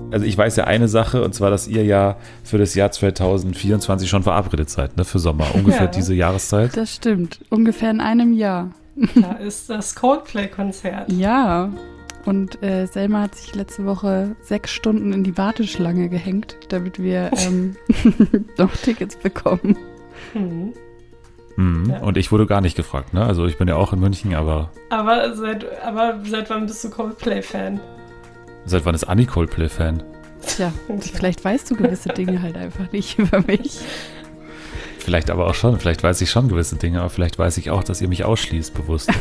Also ich weiß ja eine Sache, und zwar, dass ihr ja für das Jahr 2024 schon verabredet seid, ne, für Sommer. Ungefähr diese Jahreszeit. Das stimmt. Ungefähr in einem Jahr. Da ist das Coldplay-Konzert. Ja. Und Selma hat sich letzte Woche 6 Stunden in die Warteschlange gehängt, damit wir noch Tickets bekommen. Mhm. Ja. Und ich wurde gar nicht gefragt, ne? Also ich bin ja auch in München, aber... Aber seit wann bist du Coldplay-Fan? Seit wann ist Anni Coldplay-Fan? Tja, vielleicht weißt du gewisse Dinge halt einfach nicht über mich. Vielleicht aber auch schon. Vielleicht weiß ich schon gewisse Dinge, aber vielleicht weiß ich auch, dass ihr mich ausschließt, bewusst.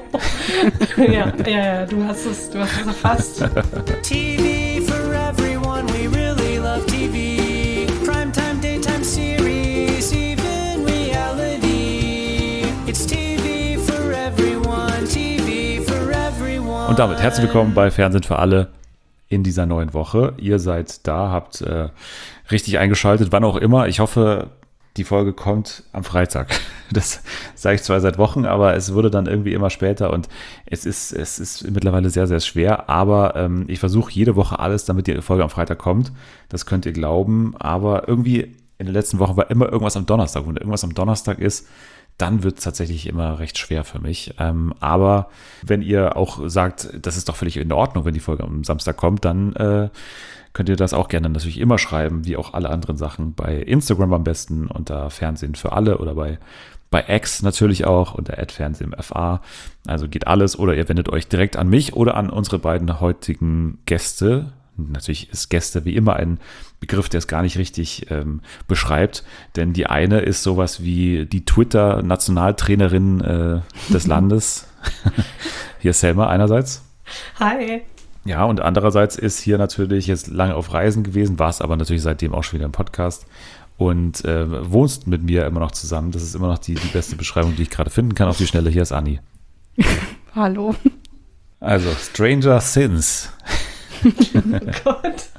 Ja, du hast es erfasst. TV for everyone, we really love TV. Primetime, daytime series, even reality. It's TV for everyone, TV for everyone. Und damit herzlich willkommen bei Fernsehen für alle in dieser neuen Woche. Ihr seid da, habt richtig eingeschaltet, wann auch immer. Ich hoffe, die Folge kommt am Freitag. Das sage ich zwar seit Wochen, aber es wurde dann irgendwie immer später und es ist mittlerweile sehr, sehr schwer. Aber ich versuche jede Woche alles, damit die Folge am Freitag kommt. Das könnt ihr glauben. Aber irgendwie in den letzten Wochen war immer irgendwas am Donnerstag. Und wenn irgendwas am Donnerstag ist, dann wird es tatsächlich immer recht schwer für mich. Aber wenn ihr auch sagt, das ist doch völlig in Ordnung, wenn die Folge am Samstag kommt, dann könnt ihr das auch gerne natürlich immer schreiben, wie auch alle anderen Sachen. Bei Instagram am besten unter Fernsehen für alle oder bei X natürlich auch unter @fernsehenfa. Also geht alles. Oder ihr wendet euch direkt an mich oder an unsere beiden heutigen Gäste. Natürlich ist Gäste wie immer ein Begriff, der es gar nicht richtig beschreibt, denn die eine ist sowas wie die Twitter-Nationaltrainerin des Landes. Hier ist Selma einerseits. Hi. Ja, und andererseits ist hier natürlich jetzt lange auf Reisen gewesen, war es aber natürlich seitdem auch schon wieder im Podcast und wohnst mit mir immer noch zusammen. Das ist immer noch die beste Beschreibung, die ich gerade finden kann auf die Schnelle. Hier ist Anni. Hallo. Also, Stranger Things. Oh Gott.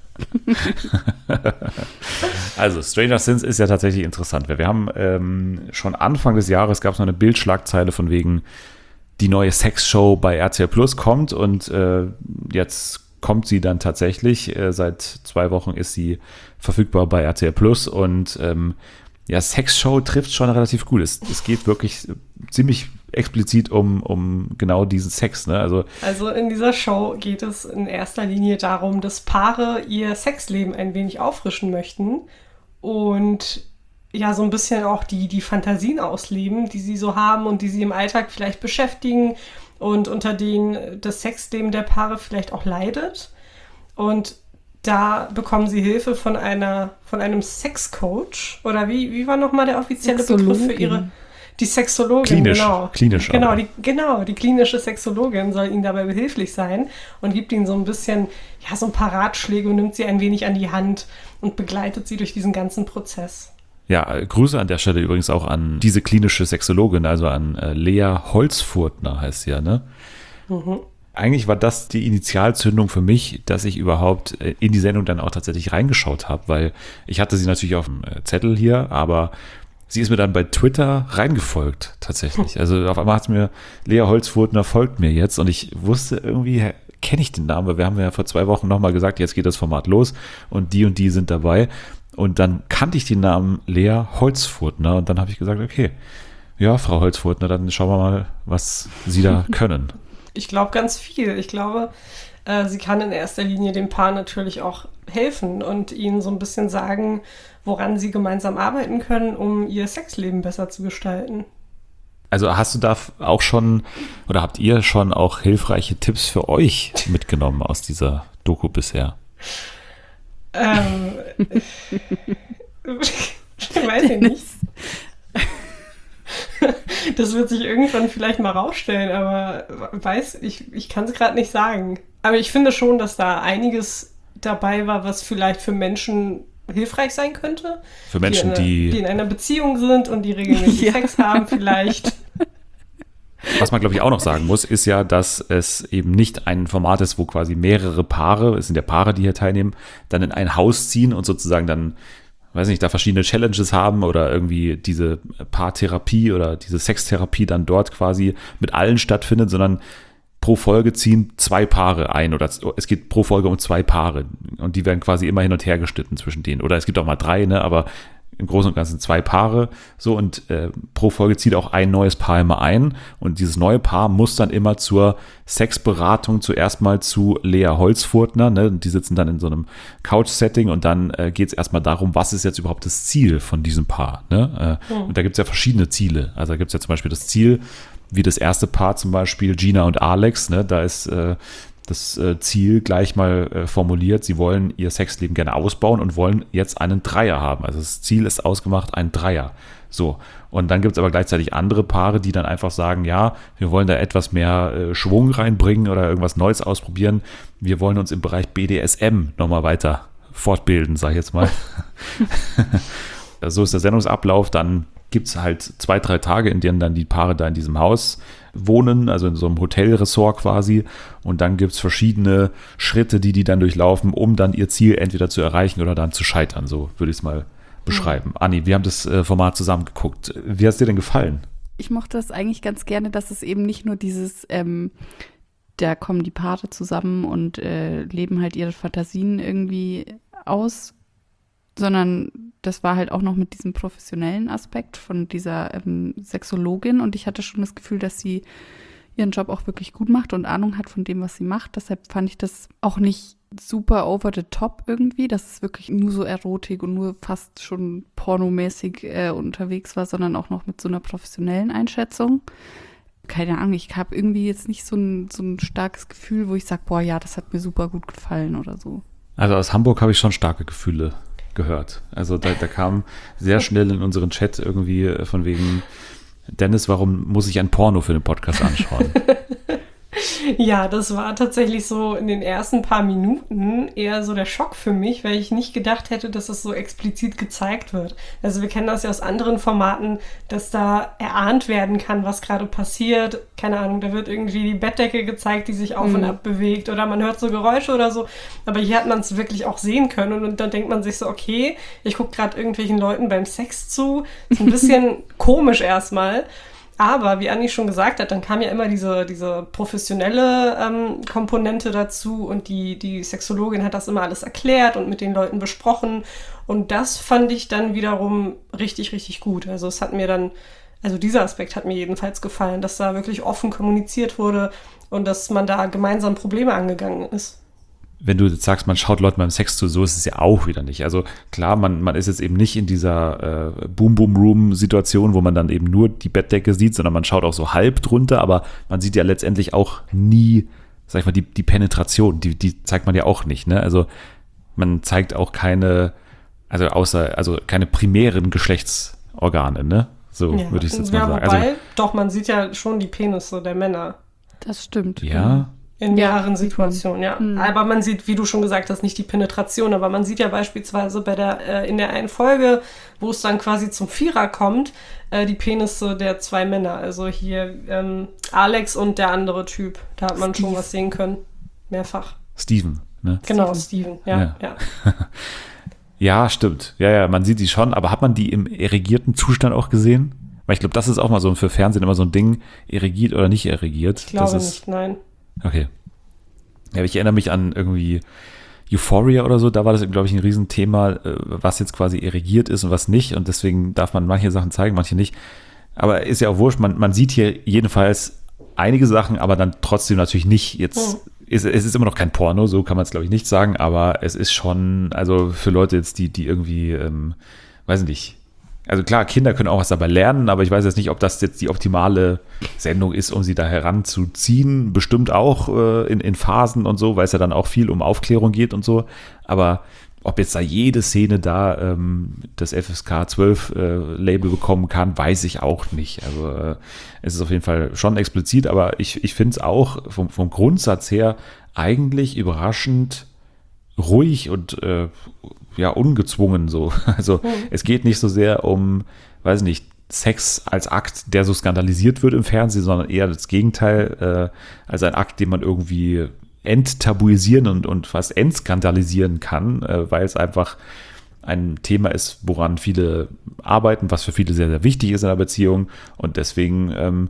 Also Stranger Things ist ja tatsächlich interessant. Wir haben schon Anfang des Jahres gab es noch eine Bildschlagzeile von wegen die neue Sexshow bei RTL Plus kommt und jetzt kommt sie dann tatsächlich. Seit 2 Wochen ist sie verfügbar bei RTL Plus und ja, Sexshow trifft schon relativ gut. Es geht wirklich ziemlich explizit um genau diesen Sex, ne? Also in dieser Show geht es in erster Linie darum, dass Paare ihr Sexleben ein wenig auffrischen möchten und ja, so ein bisschen auch die Fantasien ausleben, die sie so haben und die sie im Alltag vielleicht beschäftigen und unter denen das Sexleben der Paare vielleicht auch leidet. Und da bekommen sie Hilfe von einem Sexcoach. Oder wie war nochmal der offizielle Begriff für ihre... Die Sexologin, klinisch. Die klinische Sexologin soll ihnen dabei behilflich sein und gibt ihnen so ein bisschen, ja, so ein paar Ratschläge und nimmt sie ein wenig an die Hand und begleitet sie durch diesen ganzen Prozess. Ja, Grüße an der Stelle übrigens auch an diese klinische Sexologin, also an Lea Holzfurtner heißt sie ja, ne? Mhm. Eigentlich war das die Initialzündung für mich, dass ich überhaupt in die Sendung dann auch tatsächlich reingeschaut habe, weil ich hatte sie natürlich auf dem Zettel hier, aber sie ist mir dann bei Twitter reingefolgt, tatsächlich. Also auf einmal hat es mir, Lea Holzfurtner folgt mir jetzt und ich wusste irgendwie, kenne ich den Namen, weil wir haben ja vor 2 Wochen nochmal gesagt, jetzt geht das Format los und die sind dabei. Und dann kannte ich den Namen Lea Holzfurtner und dann habe ich gesagt, okay, ja, Frau Holzfurtner, dann schauen wir mal, was Sie da können. Ich glaube ganz viel. Ich glaube, sie kann in erster Linie dem Paar natürlich auch helfen und ihnen so ein bisschen sagen, woran sie gemeinsam arbeiten können, um ihr Sexleben besser zu gestalten. Also hast du da auch schon oder habt ihr schon auch hilfreiche Tipps für euch mitgenommen aus dieser Doku bisher? Weiß ich nicht. Das wird sich irgendwann vielleicht mal rausstellen, aber ich kann es gerade nicht sagen. Aber ich finde schon, dass da einiges dabei war, was vielleicht für Menschen hilfreich sein könnte. Für Menschen, die in einer Beziehung sind und die regelmäßig Sex haben vielleicht. Was man, glaube ich, auch noch sagen muss, ist ja, dass es eben nicht ein Format ist, wo quasi mehrere Paare, es sind ja Paare, die hier teilnehmen, dann in ein Haus ziehen und sozusagen dann, weiß nicht, da verschiedene Challenges haben oder irgendwie diese Paartherapie oder diese Sextherapie dann dort quasi mit allen stattfindet, sondern pro Folge ziehen 2 Paare ein oder es geht pro Folge um 2 Paare und die werden quasi immer hin und her geschnitten zwischen denen. Oder es gibt auch mal 3, ne, aber im Großen und Ganzen 2 Paare, so, und pro Folge zieht auch ein neues Paar immer ein und dieses neue Paar muss dann immer zur Sexberatung zuerst mal zu Lea Holzfurtner, ne, und die sitzen dann in so einem Couch-Setting und dann geht es erstmal darum, was ist jetzt überhaupt das Ziel von diesem Paar, ne, und da gibt es ja verschiedene Ziele, also da gibt es ja zum Beispiel das Ziel, wie das erste Paar zum Beispiel, Gina und Alex, ne, da ist das Ziel gleich mal formuliert, sie wollen ihr Sexleben gerne ausbauen und wollen jetzt einen Dreier haben. Also das Ziel ist ausgemacht, ein Dreier. So, und dann gibt es aber gleichzeitig andere Paare, die dann einfach sagen, ja, wir wollen da etwas mehr Schwung reinbringen oder irgendwas Neues ausprobieren. Wir wollen uns im Bereich BDSM nochmal weiter fortbilden, sag ich jetzt mal. So ist der Sendungsablauf, dann gibt es halt 2-3 Tage, in denen dann die Paare da in diesem Haus wohnen, also in so einem Hotelressort quasi, und dann gibt es verschiedene Schritte, die dann durchlaufen, um dann ihr Ziel entweder zu erreichen oder dann zu scheitern, so würde ich es mal beschreiben. Anni, wir haben das Format zusammen geguckt. Wie hat es dir denn gefallen? Ich mochte das eigentlich ganz gerne, dass es eben nicht nur dieses, da kommen die Paare zusammen und leben halt ihre Fantasien irgendwie aus, sondern das war halt auch noch mit diesem professionellen Aspekt von dieser Sexologin, und ich hatte schon das Gefühl, dass sie ihren Job auch wirklich gut macht und Ahnung hat von dem, was sie macht. Deshalb fand ich das auch nicht super over the top irgendwie, dass es wirklich nur so Erotik und nur fast schon pornomäßig unterwegs war, sondern auch noch mit so einer professionellen Einschätzung. Keine Ahnung, ich habe irgendwie jetzt nicht so ein starkes Gefühl, wo ich sage, boah, ja, das hat mir super gut gefallen oder so. Also aus Hamburg habe ich schon starke Gefühle gehört. Also da kam sehr schnell in unseren Chat irgendwie von wegen, Dennis, warum muss ich ein Porno für den Podcast anschauen? Ja, das war tatsächlich so in den ersten paar Minuten eher so der Schock für mich, weil ich nicht gedacht hätte, dass es so explizit gezeigt wird. Also wir kennen das ja aus anderen Formaten, dass da erahnt werden kann, was gerade passiert. Keine Ahnung, da wird irgendwie die Bettdecke gezeigt, die sich auf und ab bewegt, oder man hört so Geräusche oder so. Aber hier hat man es wirklich auch sehen können, und dann denkt man sich so, okay, ich gucke gerade irgendwelchen Leuten beim Sex zu. Ist ein bisschen komisch erstmal. Aber wie Anni schon gesagt hat, dann kam ja immer diese professionelle Komponente dazu, und die Sexologin hat das immer alles erklärt und mit den Leuten besprochen, und das fand ich dann wiederum richtig, richtig gut. Also es hat mir dann, also dieser Aspekt hat mir jedenfalls gefallen, dass da wirklich offen kommuniziert wurde und dass man da gemeinsam Probleme angegangen ist. Wenn du jetzt sagst, man schaut Leuten beim Sex zu, so ist es ja auch wieder nicht. Also klar, man ist jetzt eben nicht in dieser Boom-Boom-Room-Situation, wo man dann eben nur die Bettdecke sieht, sondern man schaut auch so halb drunter, aber man sieht ja letztendlich auch nie, sag ich mal, die Penetration, die zeigt man ja auch nicht, ne? Also man zeigt auch keine primären Geschlechtsorgane, ne? So Ja, würde ich es jetzt mal sagen. Wobei, doch, man sieht ja schon die Penisse der Männer. Das stimmt. Ja. In Ja, mehreren sieht man. Situationen, ja. Aber man sieht, wie du schon gesagt hast, nicht die Penetration, aber man sieht ja beispielsweise in der einen Folge, wo es dann quasi zum Vierer kommt, die Penisse der 2 Männer. Also hier Alex und der andere Typ. Da hat man schon was sehen können. Mehrfach. Steven, ne? Genau, Steven. Ja. Ja, stimmt. Ja, man sieht die schon, aber hat man die im erregierten Zustand auch gesehen? Weil ich glaube, das ist auch mal so für Fernsehen immer so ein Ding, erregiert oder nicht erregiert. Ich glaube nicht, nein. Okay. Ja, ich erinnere mich an irgendwie Euphoria oder so, da war das, glaube ich, ein Riesenthema, was jetzt quasi erregiert ist und was nicht, und deswegen darf man manche Sachen zeigen, manche nicht. Aber ist ja auch wurscht, man sieht hier jedenfalls einige Sachen, aber dann trotzdem natürlich nicht jetzt, es ist immer noch kein Porno, so kann man es, glaube ich, nicht sagen, aber es ist schon, also für Leute jetzt, die irgendwie, weiß nicht, also klar, Kinder können auch was dabei lernen, aber ich weiß jetzt nicht, ob das jetzt die optimale Sendung ist, um sie da heranzuziehen. Bestimmt auch in Phasen und so, weil es ja dann auch viel um Aufklärung geht und so. Aber ob jetzt da jede Szene da das FSK 12 Label bekommen kann, weiß ich auch nicht. Also es ist auf jeden Fall schon explizit, aber ich finde es auch vom Grundsatz her eigentlich überraschend ruhig und ungezwungen so. Also es geht nicht so sehr um, weiß nicht, Sex als Akt, der so skandalisiert wird im Fernsehen, sondern eher das Gegenteil, als ein Akt, den man irgendwie enttabuisieren und fast entskandalisieren kann, weil es einfach ein Thema ist, woran viele arbeiten, was für viele sehr, sehr wichtig ist in der Beziehung, und deswegen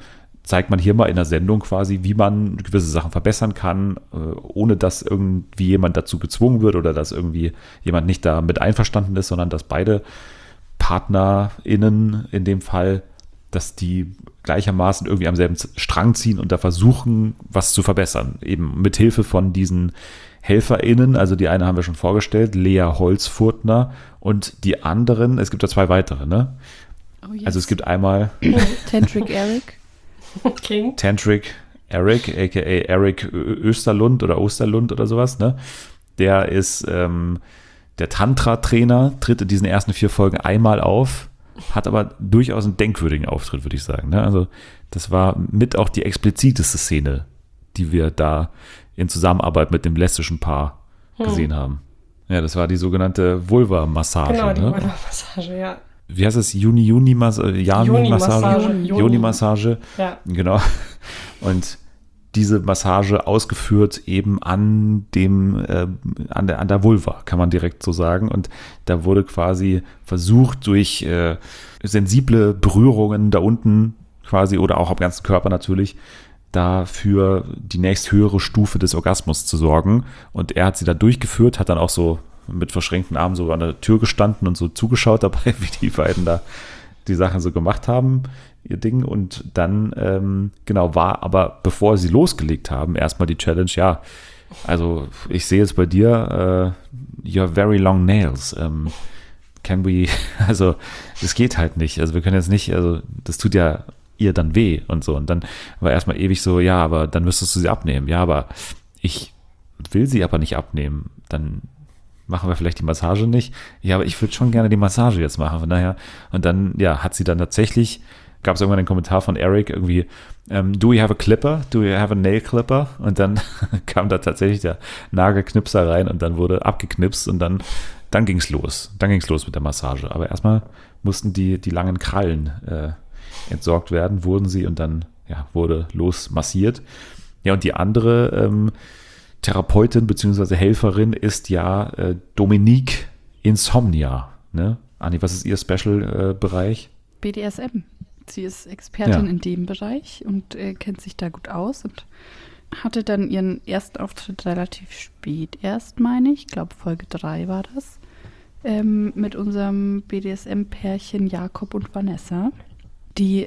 zeigt man hier mal in der Sendung quasi, wie man gewisse Sachen verbessern kann, ohne dass irgendwie jemand dazu gezwungen wird oder dass irgendwie jemand nicht damit einverstanden ist, sondern dass beide PartnerInnen in dem Fall, dass die gleichermaßen irgendwie am selben Strang ziehen und da versuchen, was zu verbessern. Eben mit Hilfe von diesen HelferInnen, also die eine haben wir schon vorgestellt, Lea Holzfurtner, und die anderen, es gibt da 2 weitere, ne? Oh, yes. Also es gibt einmal Tantric Eric. King. Tantric Eric, a.k.a. Eric Österlund oder Osterlund oder sowas, ne? Der ist der Tantra-Trainer, tritt in diesen ersten 4 Folgen einmal auf, hat aber durchaus einen denkwürdigen Auftritt, würde ich sagen, ne? Also das war mit auch die expliziteste Szene, die wir da in Zusammenarbeit mit dem lesbischen Paar gesehen haben. Ja, das war die sogenannte Vulva-Massage. Genau, die ne? Vulva-Massage, ja. Wie heißt es? Juni-Massage? Joni-Massage. Ja. Genau. Und diese Massage ausgeführt eben an der Vulva, kann man direkt so sagen. Und da wurde quasi versucht, durch sensible Berührungen da unten quasi oder auch am ganzen Körper natürlich, dafür die nächsthöhere Stufe des Orgasmus zu sorgen. Und er hat sie da durchgeführt, hat dann auch so mit verschränkten Armen so an der Tür gestanden und so zugeschaut dabei, wie die beiden da die Sachen so gemacht haben, ihr Ding. Und dann, war aber, bevor sie losgelegt haben, erstmal die Challenge, ja, also ich sehe jetzt bei dir, you have very long nails. Can we, also das geht halt nicht. Also wir können jetzt nicht, also das tut ja ihr dann weh und so. Und dann war erstmal ewig so, ja, aber dann müsstest du sie abnehmen. Ja, aber ich will sie aber nicht abnehmen. Dann machen wir vielleicht die Massage nicht. Ja, aber ich würde schon gerne die Massage jetzt machen. Von daher, und dann, ja, hat sie dann tatsächlich, gab es irgendwann einen Kommentar von Eric irgendwie, do you have a clipper? Do you have a nail clipper? Und dann kam da tatsächlich der Nagelknipser rein und dann wurde abgeknipst und dann ging es los. Dann ging es los mit der Massage. Aber erstmal mussten die langen Krallen entsorgt werden, wurden sie, und dann wurde los massiert. Ja, und die andere Therapeutin bzw. Helferin ist ja Dominique Insomnia. Ne? Anni, was ist ihr Special-Bereich? BDSM. Sie ist Expertin in dem Bereich und kennt sich da gut aus und hatte dann ihren ersten Auftritt relativ spät erst, meine ich. Ich glaube, Folge 3 war das. Mit unserem BDSM-Pärchen Jakob und Vanessa, die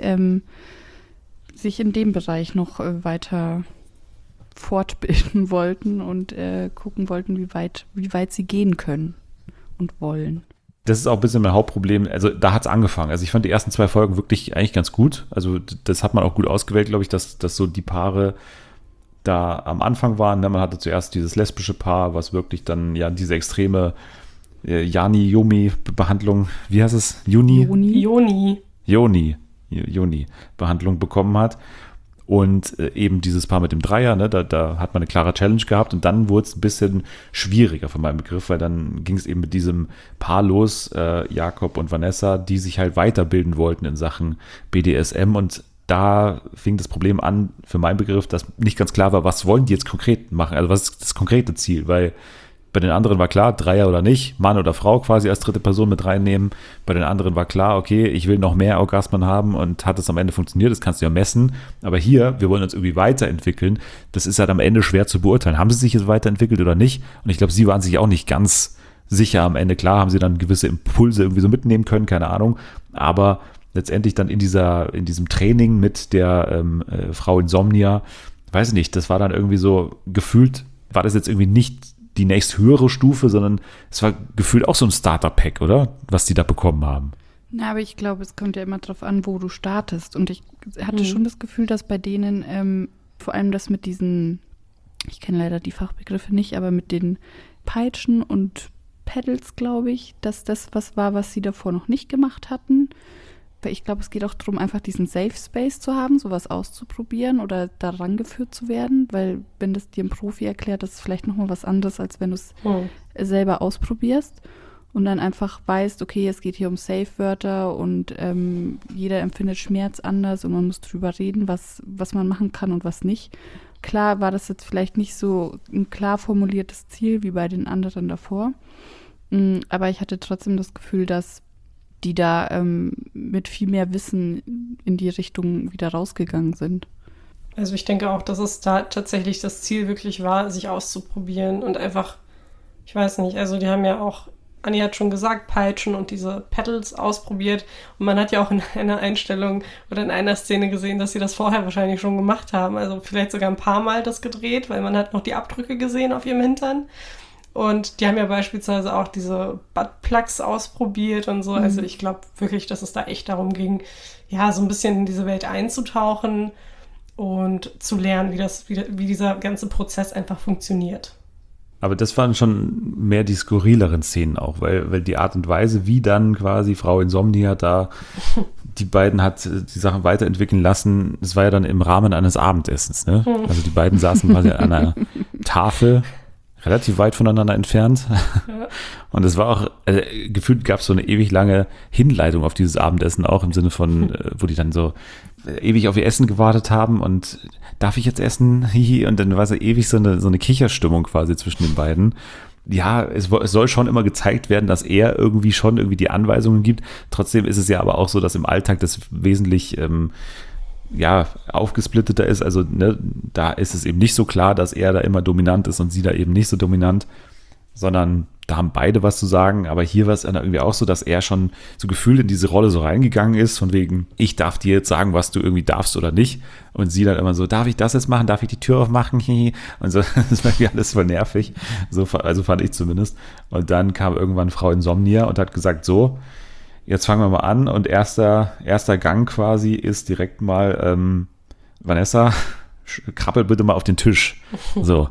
sich in dem Bereich noch weiter fortbilden wollten und gucken wollten, wie weit sie gehen können und wollen. Das ist auch ein bisschen mein Hauptproblem. Also da hat es angefangen. Also ich fand die ersten 2 Folgen wirklich eigentlich ganz gut. Also das hat man auch gut ausgewählt, glaube ich, dass so die Paare da am Anfang waren. Ne? Man hatte zuerst dieses lesbische Paar, was wirklich dann ja diese extreme Jani-Yomi-Behandlung, wie heißt es? Joni-Behandlung bekommen hat. Und eben dieses Paar mit dem Dreier, ne, da hat man eine klare Challenge gehabt und dann wurde es ein bisschen schwieriger von meinem Begriff, weil dann ging es eben mit diesem Paar los, Jakob und Vanessa, die sich halt weiterbilden wollten in Sachen BDSM, und da fing das Problem an, für meinen Begriff, dass nicht ganz klar war, was wollen die jetzt konkret machen, also was ist das konkrete Ziel, weil bei den anderen war klar, Dreier oder nicht, Mann oder Frau quasi als dritte Person mit reinnehmen. Bei den anderen war klar, okay, ich will noch mehr Orgasmen haben, und hat es am Ende funktioniert, das kannst du ja messen. Aber hier, wir wollen uns irgendwie weiterentwickeln. Das ist halt am Ende schwer zu beurteilen. Haben sie sich jetzt weiterentwickelt oder nicht? Und ich glaube, sie waren sich auch nicht ganz sicher am Ende. Klar haben sie dann gewisse Impulse irgendwie so mitnehmen können, keine Ahnung. Aber letztendlich dann in diesem Training mit der Frau Insomnia, weiß ich nicht, das war dann irgendwie so gefühlt, war das jetzt irgendwie nicht die nächsthöhere Stufe, sondern es war gefühlt auch so ein Starter-Pack, oder? Was die da bekommen haben. Na, aber ich glaube, es kommt ja immer drauf an, wo du startest. Und ich hatte schon das Gefühl, dass bei denen vor allem das mit diesen, ich kenne leider die Fachbegriffe nicht, aber mit den Peitschen und Pedals, glaube ich, dass das was war, was sie davor noch nicht gemacht hatten. Weil ich glaube, es geht auch darum, einfach diesen Safe Space zu haben, sowas auszuprobieren oder daran geführt zu werden, weil wenn das dir ein Profi erklärt, das ist vielleicht nochmal was anderes, als wenn du es selber ausprobierst und dann einfach weißt, okay, es geht hier um Safe-Wörter und jeder empfindet Schmerz anders und man muss drüber reden, was man machen kann und was nicht. Klar war das jetzt vielleicht nicht so ein klar formuliertes Ziel wie bei den anderen davor, aber ich hatte trotzdem das Gefühl, dass die da mit viel mehr Wissen in die Richtung wieder rausgegangen sind. Also ich denke auch, dass es da tatsächlich das Ziel wirklich war, sich auszuprobieren und einfach, ich weiß nicht, also die haben ja auch, Anni hat schon gesagt, Peitschen und diese Pedals ausprobiert und man hat ja auch in einer Einstellung oder in einer Szene gesehen, dass sie das vorher wahrscheinlich schon gemacht haben, also vielleicht sogar ein paar Mal das gedreht, weil man hat noch die Abdrücke gesehen auf ihrem Hintern und die haben ja beispielsweise auch diese Buttplugs ausprobiert und so, also ich glaube wirklich, dass es da echt darum ging, ja, so ein bisschen in diese Welt einzutauchen und zu lernen, wie dieser ganze Prozess einfach funktioniert. Aber das waren schon mehr die skurrileren Szenen auch, weil die Art und Weise, wie dann quasi Frau Insomnia da die beiden hat die Sachen weiterentwickeln lassen, das war ja dann im Rahmen eines Abendessens, ne? Also die beiden saßen quasi an einer Tafel, relativ weit voneinander entfernt. Ja. Und es war auch, gefühlt gab es so eine ewig lange Hinleitung auf dieses Abendessen auch im Sinne von, wo die dann so ewig auf ihr Essen gewartet haben und darf ich jetzt essen? Hihi. Und dann war so ewig so eine Kicherstimmung quasi zwischen den beiden. Ja, es soll schon immer gezeigt werden, dass er irgendwie die Anweisungen gibt. Trotzdem ist es ja aber auch so, dass im Alltag das wesentlich aufgesplitteter ist. Also ne, da ist es eben nicht so klar, dass er da immer dominant ist und sie da eben nicht so dominant, sondern da haben beide was zu sagen. Aber hier war es dann irgendwie auch so, dass er schon so gefühlt in diese Rolle so reingegangen ist, von wegen, ich darf dir jetzt sagen, was du irgendwie darfst oder nicht. Und sie dann immer so, darf ich das jetzt machen? Darf ich die Tür aufmachen? Und so, das war irgendwie alles voll nervig. So, also fand ich zumindest. Und dann kam irgendwann Frau Insomnia und hat gesagt, so, jetzt fangen wir mal an. Und erster Gang quasi ist direkt mal, Vanessa, krabbel bitte mal auf den Tisch. So.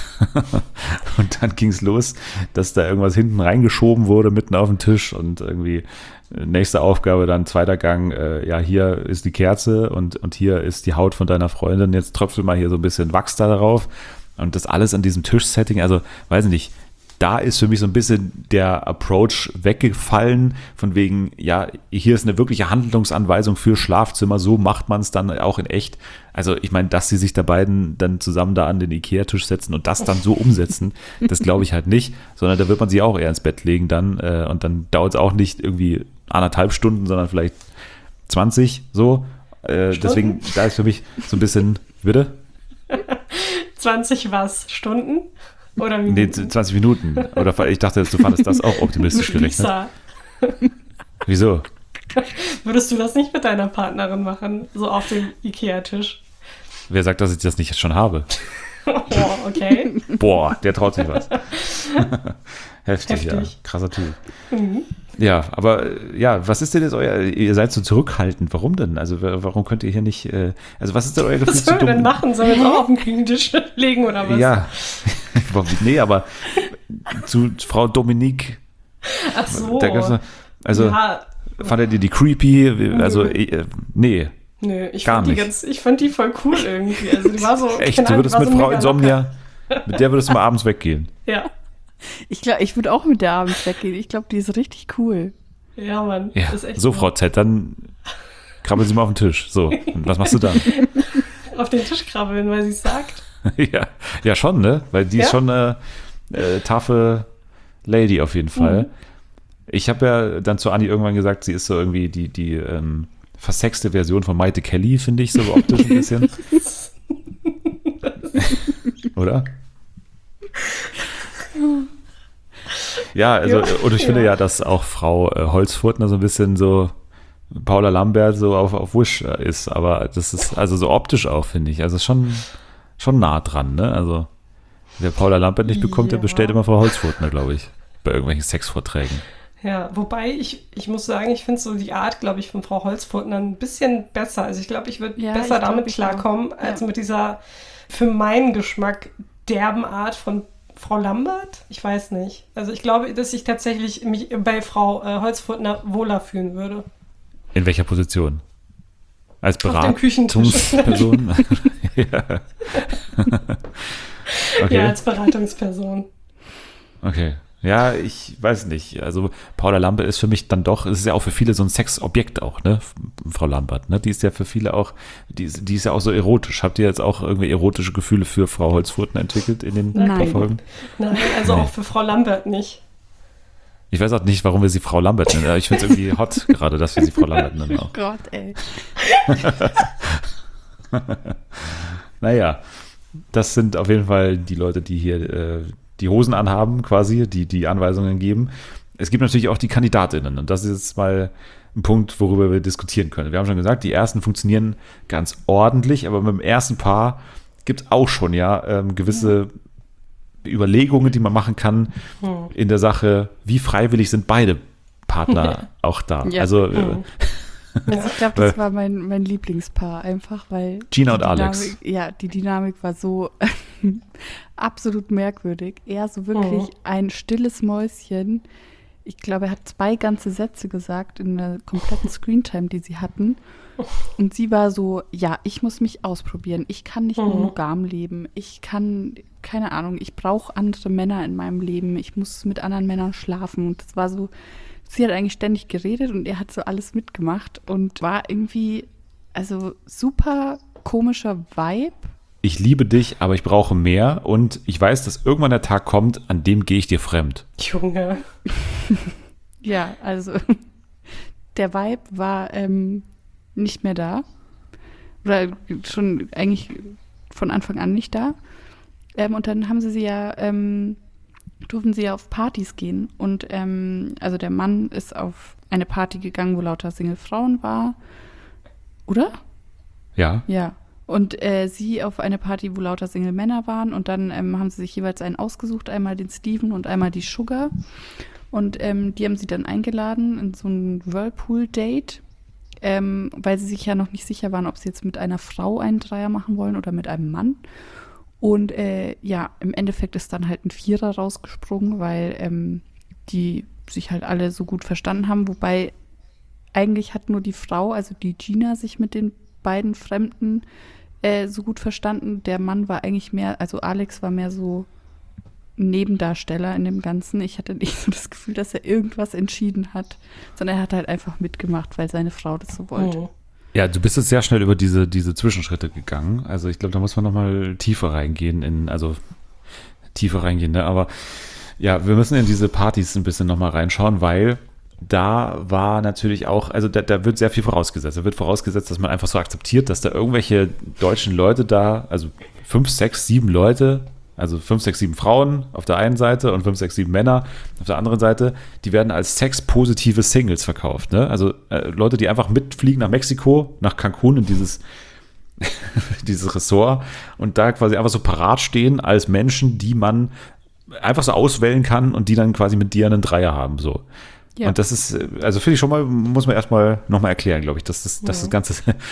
Und dann ging es los, dass da irgendwas hinten reingeschoben wurde, mitten auf den Tisch und irgendwie nächste Aufgabe dann, zweiter Gang, hier ist die Kerze und hier ist die Haut von deiner Freundin, jetzt tröpfel mal hier so ein bisschen Wachs da drauf und das alles an diesem Tischsetting, also weiß ich nicht, da ist für mich so ein bisschen der Approach weggefallen, von wegen, ja, hier ist eine wirkliche Handlungsanweisung für Schlafzimmer, so macht man es dann auch in echt. Also ich meine, dass sie sich da beiden dann zusammen da an den Ikea-Tisch setzen und das dann so umsetzen, das glaube ich halt nicht, sondern da wird man sie auch eher ins Bett legen dann und dann dauert es auch nicht irgendwie 1,5 Stunden, sondern vielleicht 20 so. Deswegen, da ist für mich so ein bisschen, bitte? 20 was? Stunden? Oder Minuten? Nee, 20 Minuten. Oder ich dachte, du fandest das auch optimistisch gerechnet. Wieso? Würdest du das nicht mit deiner Partnerin machen? So auf dem Ikea-Tisch? Wer sagt, dass ich das nicht schon habe? Oh, okay. Boah, der traut sich was. Heftig, ja. Krasser Typ. Mhm. Ja, aber was ist denn jetzt ihr seid so zurückhaltend. Warum denn? Also warum könnt ihr hier nicht, was ist denn euer Gefühl? Was sollen wir denn machen? Sollen wir jetzt auch auf den Küchentisch legen oder was? Ja, nee, aber zu Frau Dominique. Ach so. Fandet ihr die creepy? Also, nee. Nö, ich fand die voll cool irgendwie. Also die war so. Echt, du würdest mit Frau Insomnia, mit der würdest du mal abends weggehen. Ja. Ich würde auch mit der abends weggehen. Ich glaube, die ist richtig cool. Ja, Mann. Ja. Ist echt so, Frau Z, dann krabbeln Sie mal auf den Tisch. So, und was machst du dann? Auf den Tisch krabbeln, weil sie es sagt. Ja, schon, ne? Weil die ist schon eine taffe Lady auf jeden Fall. Mhm. Ich habe ja dann zu Anni irgendwann gesagt, sie ist so irgendwie die versexte Version von Maite Kelly, finde ich, so optisch ein bisschen. Oder? Ja, also, und ich finde ja, dass auch Frau Holzfurtner so ein bisschen so Paula Lambert so auf Wish ist, aber das ist also so optisch auch, finde ich. Also schon nah dran, ne? Also wer Paula Lambert nicht bekommt, der bestellt immer Frau Holzfurtner, glaube ich, bei irgendwelchen Sexvorträgen. Ja, wobei ich muss sagen, ich finde so die Art, glaube ich, von Frau Holzfurtner ein bisschen besser. Also ich glaube, ich würde besser damit klarkommen, als mit dieser für meinen Geschmack derben Art von Frau Lambert? Ich weiß nicht. Also ich glaube, dass ich tatsächlich mich bei Frau Holzfurtner wohler fühlen würde. In welcher Position? Als Beratungsperson? Ja. Okay. Ja, als Beratungsperson. Okay. Ja, ich weiß nicht. Also Paula Lambert ist für mich dann doch, es ist ja auch für viele so ein Sexobjekt auch, ne? Frau Lambert, ne? Die ist ja für viele auch, die ist ja auch so erotisch. Habt ihr jetzt auch irgendwie erotische Gefühle für Frau Holzfurtner entwickelt in den paar Folgen? Nein, also auch für Frau Lambert nicht. Ich weiß auch nicht, warum wir sie Frau Lambert nennen. Ich finde es irgendwie hot gerade, dass wir sie Frau Lambert nennen auch. Gott, ey. Naja, das sind auf jeden Fall die Leute, die hier die Hosen anhaben quasi, die Anweisungen geben. Es gibt natürlich auch die KandidatInnen und das ist jetzt mal ein Punkt, worüber wir diskutieren können. Wir haben schon gesagt, die ersten funktionieren ganz ordentlich, aber mit dem ersten Paar gibt es auch schon gewisse Überlegungen, die man machen kann in der Sache, wie freiwillig sind beide Partner auch da. Ja. Also Also ich glaube, das war mein Lieblingspaar einfach, weil Gina und die Alex. Dynamik, ja, die Dynamik war so absolut merkwürdig. Er so wirklich ein stilles Mäuschen. Ich glaube, er hat 2 ganze Sätze gesagt in der kompletten Screentime, die sie hatten. Und sie war so, ja, ich muss mich ausprobieren. Ich kann nicht monogam leben. Ich kann, keine Ahnung, ich brauche andere Männer in meinem Leben. Ich muss mit anderen Männern schlafen. Und das war so, sie hat eigentlich ständig geredet und er hat so alles mitgemacht und war irgendwie, also super komischer Vibe. Ich liebe dich, aber ich brauche mehr und ich weiß, dass irgendwann der Tag kommt, an dem gehe ich dir fremd. Junge. Ja, also der Vibe war nicht mehr da. Oder schon eigentlich von Anfang an nicht da. Und dann haben sie ja, durften sie ja auf Partys gehen. Und also der Mann ist auf eine Party gegangen, wo lauter Single-Frauen war. Oder? Ja. Ja. Und sie auf eine Party, wo lauter Single-Männer waren. Und dann haben sie sich jeweils einen ausgesucht, einmal den Steven und einmal die Sugar. Und die haben sie dann eingeladen in so ein Whirlpool-Date, weil sie sich ja noch nicht sicher waren, ob sie jetzt mit einer Frau einen Dreier machen wollen oder mit einem Mann. Und ja, im Endeffekt ist dann halt ein Vierer rausgesprungen, weil die sich halt alle so gut verstanden haben. Wobei eigentlich hat nur die Frau, also die Gina, sich mit den beiden Fremden so gut verstanden. Der Mann war eigentlich mehr, also Alex war mehr so Nebendarsteller in dem Ganzen. Ich hatte nicht so das Gefühl, dass er irgendwas entschieden hat, sondern er hat halt einfach mitgemacht, weil seine Frau das so wollte. Ja, du bist jetzt sehr schnell über diese Zwischenschritte gegangen. Also ich glaube, da muss man nochmal tiefer reingehen, ne? Aber ja, wir müssen in diese Partys ein bisschen nochmal reinschauen, weil da war natürlich auch, also da wird sehr viel vorausgesetzt. Da wird vorausgesetzt, dass man einfach so akzeptiert, dass da irgendwelche deutschen Leute da, also 5, 6, 7 Leute, also 5, 6, 7 Frauen auf der einen Seite und 5, 6, 7 Männer auf der anderen Seite, die werden als sexpositive Singles verkauft. Ne? Also Leute, die einfach mitfliegen nach Mexiko, nach Cancun in dieses Ressort und da quasi einfach so parat stehen als Menschen, die man einfach so auswählen kann und die dann quasi mit dir einen Dreier haben. So. Ja. Und das ist, also finde ich schon mal, muss man erstmal nochmal erklären, glaube ich, dass das Ganze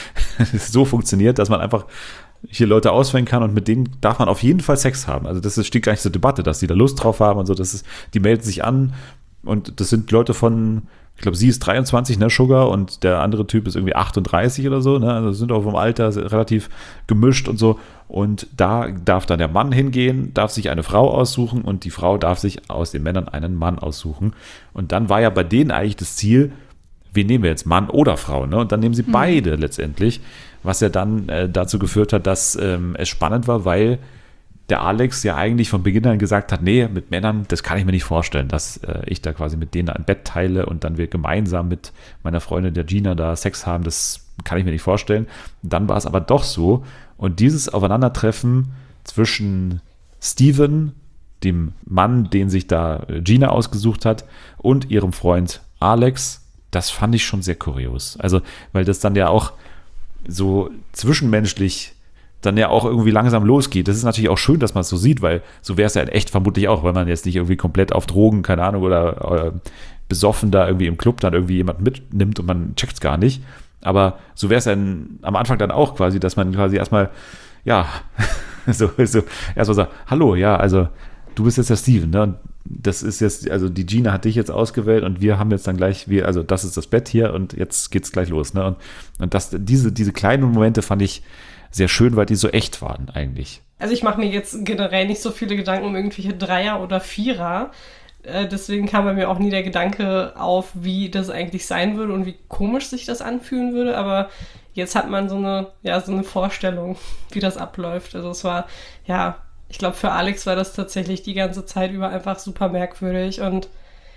so funktioniert, dass man einfach hier Leute auswählen kann und mit denen darf man auf jeden Fall Sex haben. Also das steht gar nicht zur Debatte, dass die da Lust drauf haben und so. Die melden sich an und das sind Leute von, ich glaube, sie ist 23, ne, Sugar, und der andere Typ ist irgendwie 38 oder so, ne, also sind auch vom Alter relativ gemischt und so. Und da darf dann der Mann hingehen, darf sich eine Frau aussuchen und die Frau darf sich aus den Männern einen Mann aussuchen. Und dann war ja bei denen eigentlich das Ziel, wen nehmen wir jetzt, Mann oder Frau, ne? Und dann nehmen sie beide letztendlich, was ja dann dazu geführt hat, dass es spannend war, weil der Alex ja eigentlich von Beginn an gesagt hat, nee, mit Männern, das kann ich mir nicht vorstellen, dass ich da quasi mit denen ein Bett teile und dann wir gemeinsam mit meiner Freundin, der Gina, da Sex haben, das kann ich mir nicht vorstellen. Und dann war es aber doch so. Und dieses Aufeinandertreffen zwischen Steven, dem Mann, den sich da Gina ausgesucht hat, und ihrem Freund Alex, das fand ich schon sehr kurios. Also, weil das dann ja auch so zwischenmenschlich dann ja auch irgendwie langsam losgeht. Das ist natürlich auch schön, dass man es so sieht, weil so wäre es ja in echt vermutlich auch, weil man jetzt nicht irgendwie komplett auf Drogen, keine Ahnung, oder besoffen da irgendwie im Club dann irgendwie jemanden mitnimmt und man checkt es gar nicht. Aber so wäre es dann am Anfang dann auch quasi, dass man quasi erstmal, ja, so erstmal sagt, hallo, ja, also du bist jetzt der Steven, ne? Und das ist jetzt, also die Gina hat dich jetzt ausgewählt und wir haben jetzt dann gleich, also das ist das Bett hier und jetzt geht's gleich los, ne? Und diese kleinen Momente fand ich sehr schön, weil die so echt waren eigentlich. Also ich mache mir jetzt generell nicht so viele Gedanken um irgendwelche Dreier oder Vierer. Deswegen kam bei mir auch nie der Gedanke auf, wie das eigentlich sein würde und wie komisch sich das anfühlen würde. Aber jetzt hat man so eine Vorstellung, wie das abläuft. Also es war, ja, ich glaube für Alex war das tatsächlich die ganze Zeit über einfach super merkwürdig. Und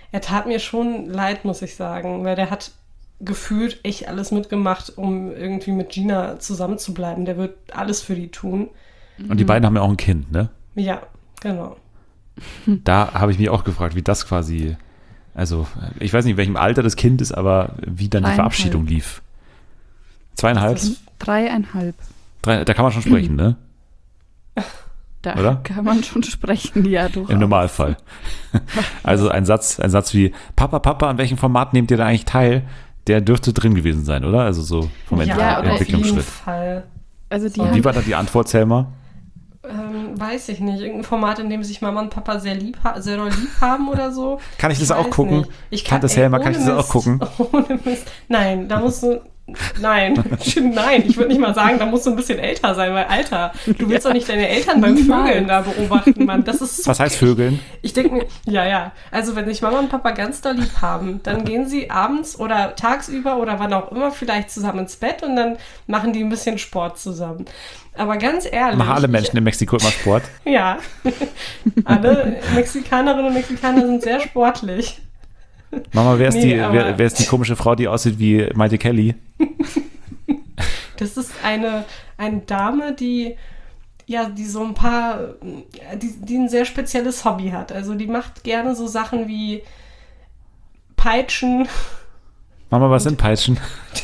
er tat mir schon leid, muss ich sagen, weil der hat gefühlt echt alles mitgemacht, um irgendwie mit Gina zusammenzubleiben. Der wird alles für die tun. Und die beiden haben ja auch ein Kind, ne? Ja, genau. Da habe ich mich auch gefragt, wie das quasi, also ich weiß nicht, in welchem Alter das Kind ist, aber wie dann die 3,5. Verabschiedung lief. 2,5? 3,5. Da kann man schon sprechen, ne? Da Oder? kann man schon sprechen, ja, durchaus. Im Normalfall. Also ein Satz wie, Papa, an welchem Format nehmt ihr da eigentlich teil? Der dürfte drin gewesen sein, oder? Also so vom Ja, auf jeden Entwicklungsschritt. Fall. Also die So. haben Wie war da die Antwort, Selma? Weiß ich nicht. Irgendein Format, in dem sich Mama und Papa sehr doll lieb haben oder so. Kann ich das auch weiß gucken? nicht. Ich Tante Selma, kann ich das ohne auch gucken? Mist, ohne Mist. Nein, da musst du. Nein, nein, ich würde nicht mal sagen, da musst du ein bisschen älter sein, weil Alter, du willst doch nicht deine Eltern beim Niemals. Vögeln da beobachten, Mann. Das ist so. Was heißt Vögeln? Ich denke mir, ja. Also wenn sich Mama und Papa ganz doll lieb haben, dann gehen sie abends oder tagsüber oder wann auch immer vielleicht zusammen ins Bett und dann machen die ein bisschen Sport zusammen. Aber ganz ehrlich. Machen alle Menschen in Mexiko immer Sport? Ja. Alle Mexikanerinnen und Mexikaner sind sehr sportlich. Mama, wer ist, Nee, aber- wer ist die komische Frau, die aussieht wie Maite Kelly? Das ist eine Dame, die so ein paar, die ein sehr spezielles Hobby hat. Also die macht gerne so Sachen wie Peitschen. Mama, was sind Peitschen?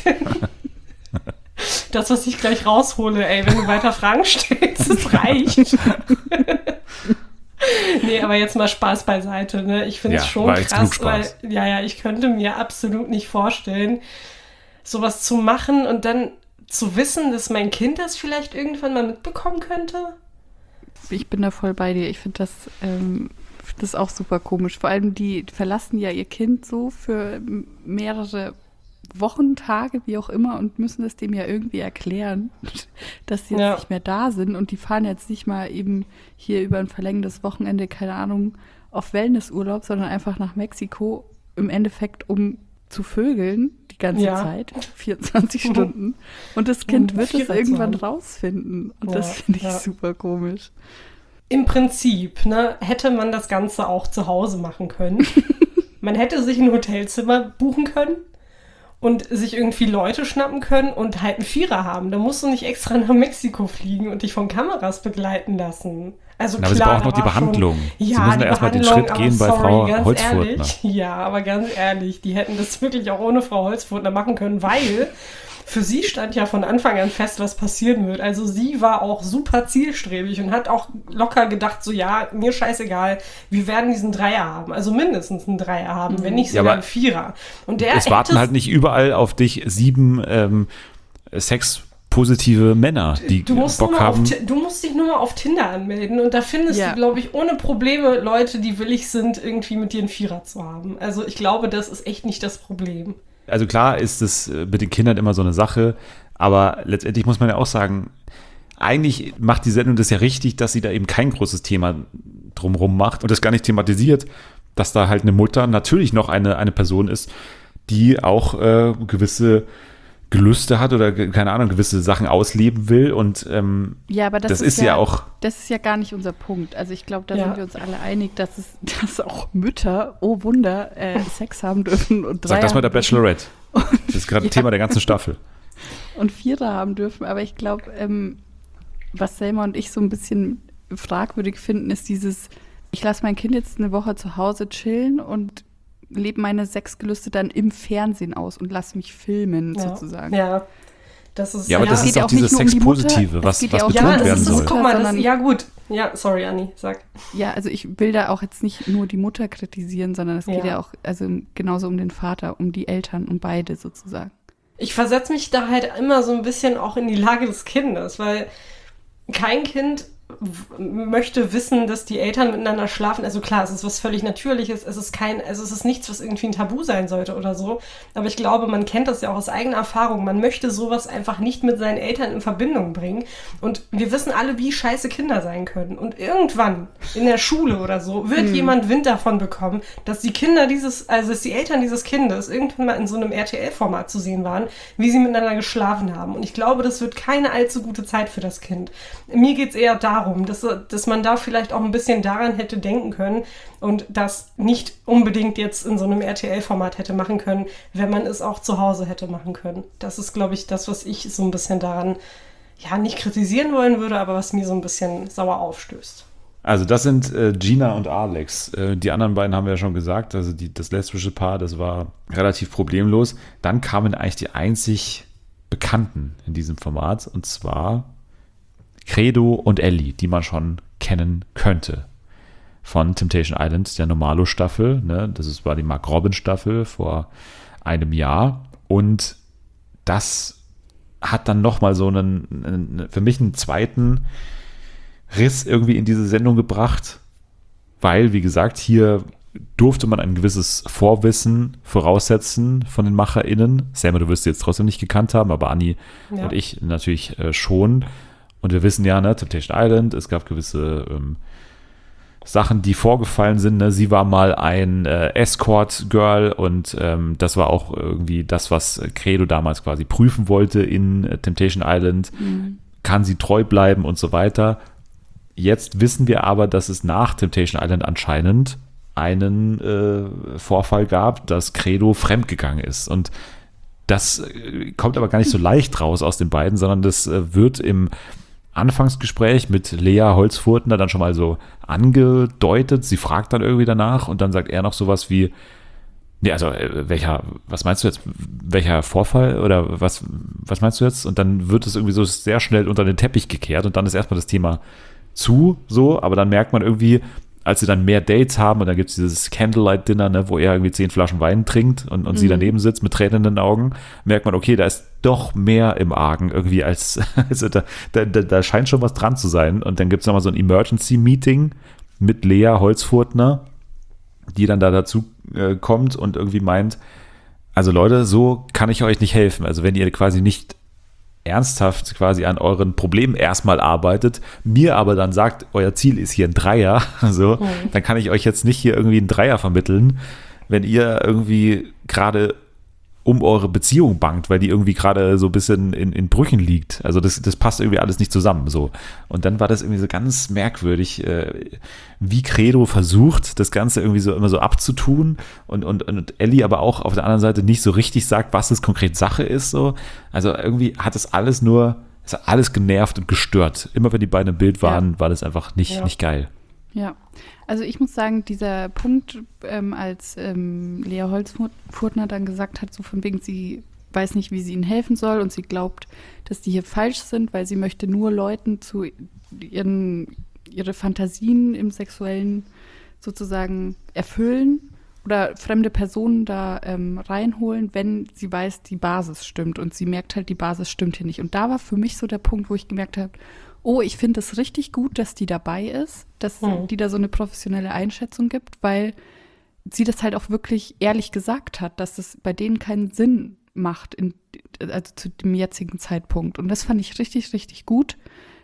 Das, was ich gleich raushole, ey, wenn du weiter Fragen stellst, das reicht. Nee, aber jetzt mal Spaß beiseite, ne? Ich finde es Ja, schon war jetzt genug krass, weil, Spaß. ich könnte mir absolut nicht vorstellen, sowas zu machen und dann zu wissen, dass mein Kind das vielleicht irgendwann mal mitbekommen könnte. Ich bin da voll bei dir. Ich finde das auch super komisch. Vor allem, die verlassen ja ihr Kind so für mehrere Wochen, Tage, wie auch immer, und müssen es dem ja irgendwie erklären, dass sie jetzt Ja. nicht mehr da sind. Und die fahren jetzt nicht mal eben hier über ein verlängertes Wochenende, keine Ahnung, auf Wellnessurlaub, sondern einfach nach Mexiko, im Endeffekt, um zu vögeln die ganze Ja. Zeit, 24 Stunden. Und das Kind Um wird es Vierer zu irgendwann haben. rausfinden. Und Ja, das finde ich ja. super komisch. Im Prinzip, ne, hätte man das Ganze auch zu Hause machen können. Man hätte sich ein Hotelzimmer buchen können und sich irgendwie Leute schnappen können und halt einen Vierer haben. Da musst du nicht extra nach Mexiko fliegen und dich von Kameras begleiten lassen. Also Aber sie klar, brauchen noch da die war schon- Behandlung. Sie Ja, müssen die ja erstmal den Behandlung, Schritt aber gehen bei sorry, Frau ganz Holzfurtner. ehrlich, ja, aber ganz ehrlich, die hätten das wirklich auch ohne Frau Holzfurtner machen können, weil für sie stand ja von Anfang an fest, was passieren wird. Also sie war auch super zielstrebig und hat auch locker gedacht, so ja, mir scheißegal, wir werden diesen Dreier haben. Also mindestens einen Dreier haben, wenn nicht Ja, sogar aber einen Vierer. Und der Es warten hätte- halt nicht überall auf dich 7 sexpositive Männer, die Du musst, Bock haben. du musst dich nur mal auf Tinder anmelden und da findest Ja. du, glaube ich, ohne Probleme Leute, die willig sind, irgendwie mit dir einen Vierer zu haben. Also ich glaube, das ist echt nicht das Problem. Also klar ist es mit den Kindern immer so eine Sache, aber letztendlich muss man ja auch sagen, eigentlich macht die Sendung das ja richtig, dass sie da eben kein großes Thema drumherum macht und das gar nicht thematisiert, dass da halt eine Mutter natürlich noch eine Person ist, die auch gewisse Gelüste hat oder keine Ahnung, gewisse Sachen ausleben will und Ja, aber das ist ja auch, Das ist ja gar nicht unser Punkt. Also ich glaube, da Ja. sind wir uns alle einig, dass auch Mütter, oh Wunder, Sex haben dürfen und sag das mal der haben dürfen Bachelorette. Das ist gerade Ja. Thema der ganzen Staffel. und Vierer haben dürfen. Aber ich glaube, was Selma und ich so ein bisschen fragwürdig finden, ist dieses, ich lasse mein Kind jetzt eine Woche zu Hause chillen und lebe meine Sexgelüste dann im Fernsehen aus und lasse mich filmen, sozusagen. Ja, das ist Ja, aber das es geht ist ja auch auch nicht dieses nur um die Mutter, Sexpositive, es was geht ja auch- betont ja, das werden ist, soll. guck mal, das, Sondern- ja gut. Ja, sorry, Anni, sag. Ja, also ich will da auch jetzt nicht nur die Mutter kritisieren, sondern es geht Ja. ja auch also genauso um den Vater, um die Eltern, um beide sozusagen. Ich versetze mich da halt immer so ein bisschen auch in die Lage des Kindes, weil kein Kind möchte wissen, dass die Eltern miteinander schlafen. Also klar, es ist was völlig Natürliches, es ist nichts, was irgendwie ein Tabu sein sollte oder so. Aber ich glaube, man kennt das ja auch aus eigener Erfahrung. Man möchte sowas einfach nicht mit seinen Eltern in Verbindung bringen. Und wir wissen alle, wie scheiße Kinder sein können. Und irgendwann in der Schule oder so wird jemand Wind davon bekommen, dass die dass die Eltern dieses Kindes irgendwann mal in so einem RTL-Format zu sehen waren, wie sie miteinander geschlafen haben. Und ich glaube, das wird keine allzu gute Zeit für das Kind. Mir geht es eher darum, darum, dass man da vielleicht auch ein bisschen daran hätte denken können und das nicht unbedingt jetzt in so einem RTL-Format hätte machen können, wenn man es auch zu Hause hätte machen können. Das ist, glaube ich, das, was ich so ein bisschen daran, ja, nicht kritisieren wollen würde, aber was mir so ein bisschen sauer aufstößt. Also das sind Gina und Alex. Die anderen beiden haben wir ja schon gesagt. Also das lesbische Paar, das war relativ problemlos. Dann kamen eigentlich die einzig Bekannten in diesem Format. Und zwar Credo und Ellie, die man schon kennen könnte. Von Temptation Island, der Normalo-Staffel. Ne? War die Mark Robin-Staffel vor einem Jahr. Und das hat dann nochmal so für mich einen zweiten Riss irgendwie in diese Sendung gebracht, weil, wie gesagt, hier durfte man ein gewisses Vorwissen voraussetzen von den MacherInnen. Selma, du wirst sie jetzt trotzdem nicht gekannt haben, aber Anni und ich natürlich schon. Und wir wissen ja, ne, Temptation Island, es gab gewisse Sachen, die vorgefallen sind. Ne? Sie war mal ein Escort-Girl und das war auch irgendwie das, was Credo damals quasi prüfen wollte in Temptation Island. Kann sie treu bleiben und so weiter. Jetzt wissen wir aber, dass es nach Temptation Island anscheinend einen Vorfall gab, dass Credo fremdgegangen ist. Und das kommt aber gar nicht so leicht raus aus den beiden, sondern das wird im Anfangsgespräch mit Lea Holzfurtner dann schon mal so angedeutet. Sie fragt dann irgendwie danach und dann sagt er noch sowas wie, nee, also was meinst du jetzt? Welcher Vorfall oder was meinst du jetzt? Und dann wird es irgendwie so sehr schnell unter den Teppich gekehrt und dann ist erstmal das Thema so, aber dann merkt man irgendwie, als sie dann mehr Dates haben und dann gibt es dieses Candlelight-Dinner, ne, wo er irgendwie 10 Flaschen Wein trinkt und sie daneben sitzt mit Tränen in den Augen, merkt man, okay, da ist doch mehr im Argen irgendwie also da scheint schon was dran zu sein. Und dann gibt es nochmal so ein Emergency-Meeting mit Lea Holzfurtner, die dann da dazu kommt und irgendwie meint, also Leute, so kann ich euch nicht helfen. Also wenn ihr quasi nicht ernsthaft quasi an euren Problemen erstmal arbeitet, mir aber dann sagt, euer Ziel ist hier ein Dreier, so, dann kann ich euch jetzt nicht hier irgendwie einen Dreier vermitteln, wenn ihr irgendwie gerade um eure Beziehung bangt, weil die irgendwie gerade so ein bisschen in Brüchen liegt. Also das passt irgendwie alles nicht zusammen. So. Und dann war das irgendwie so ganz merkwürdig, wie Credo versucht, das Ganze irgendwie so immer so abzutun und Ellie aber auch auf der anderen Seite nicht so richtig sagt, was es konkret Sache ist. So. Also irgendwie hat es hat alles genervt und gestört. Immer wenn die beiden im Bild waren, war das einfach nicht geil. Ja, also ich muss sagen, dieser Punkt, als Lea Holzfurtner dann gesagt hat, so von wegen, sie weiß nicht, wie sie ihnen helfen soll und sie glaubt, dass die hier falsch sind, weil sie möchte nur Leuten zu ihre Fantasien im Sexuellen sozusagen erfüllen oder fremde Personen da reinholen, wenn sie weiß, die Basis stimmt und sie merkt halt, die Basis stimmt hier nicht. Und da war für mich so der Punkt, wo ich gemerkt habe, oh, ich finde es richtig gut, dass die dabei ist, dass die da so eine professionelle Einschätzung gibt, weil sie das halt auch wirklich ehrlich gesagt hat, dass es bei denen keinen Sinn macht, also zu dem jetzigen Zeitpunkt. Und das fand ich richtig, richtig gut,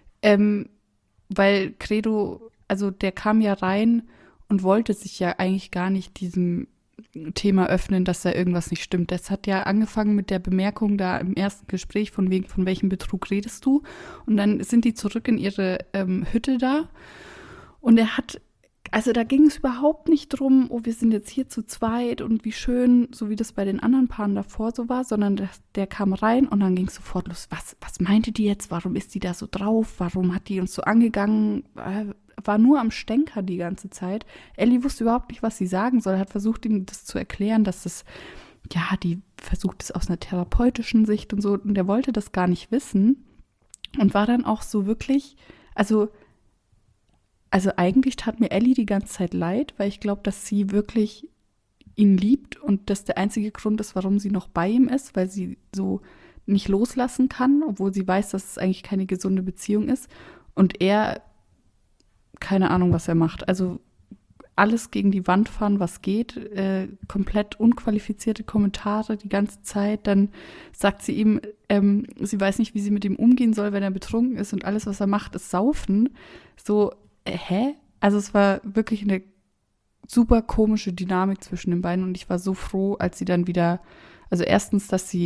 weil Credo, also der kam ja rein und wollte sich ja eigentlich gar nicht diesem Thema öffnen, dass da irgendwas nicht stimmt. Das hat ja angefangen mit der Bemerkung da im ersten Gespräch von welchem Betrug redest du? Und dann sind die zurück in ihre Hütte da und da ging es überhaupt nicht drum, oh, wir sind jetzt hier zu zweit und wie schön, so wie das bei den anderen Paaren davor so war, sondern der kam rein und dann ging es sofort los. Was meinte die jetzt? Warum ist die da so drauf? Warum hat die uns so angegangen? War nur am Stänker die ganze Zeit. Ellie wusste überhaupt nicht, was sie sagen soll, hat versucht, ihm das zu erklären, dass es, die versucht es aus einer therapeutischen Sicht und so, und der wollte das gar nicht wissen und war dann auch so wirklich, also eigentlich tat mir Ellie die ganze Zeit leid, weil ich glaube, dass sie wirklich ihn liebt und das der einzige Grund ist, warum sie noch bei ihm ist, weil sie so nicht loslassen kann, obwohl sie weiß, dass es eigentlich keine gesunde Beziehung ist und er keine Ahnung, was er macht. Also alles gegen die Wand fahren, was geht. Komplett unqualifizierte Kommentare die ganze Zeit. Dann sagt sie ihm, sie weiß nicht, wie sie mit ihm umgehen soll, wenn er betrunken ist und alles, was er macht, ist saufen. So, hä? Also es war wirklich eine super komische Dynamik zwischen den beiden und ich war so froh, als sie dann wieder, also erstens, dass sie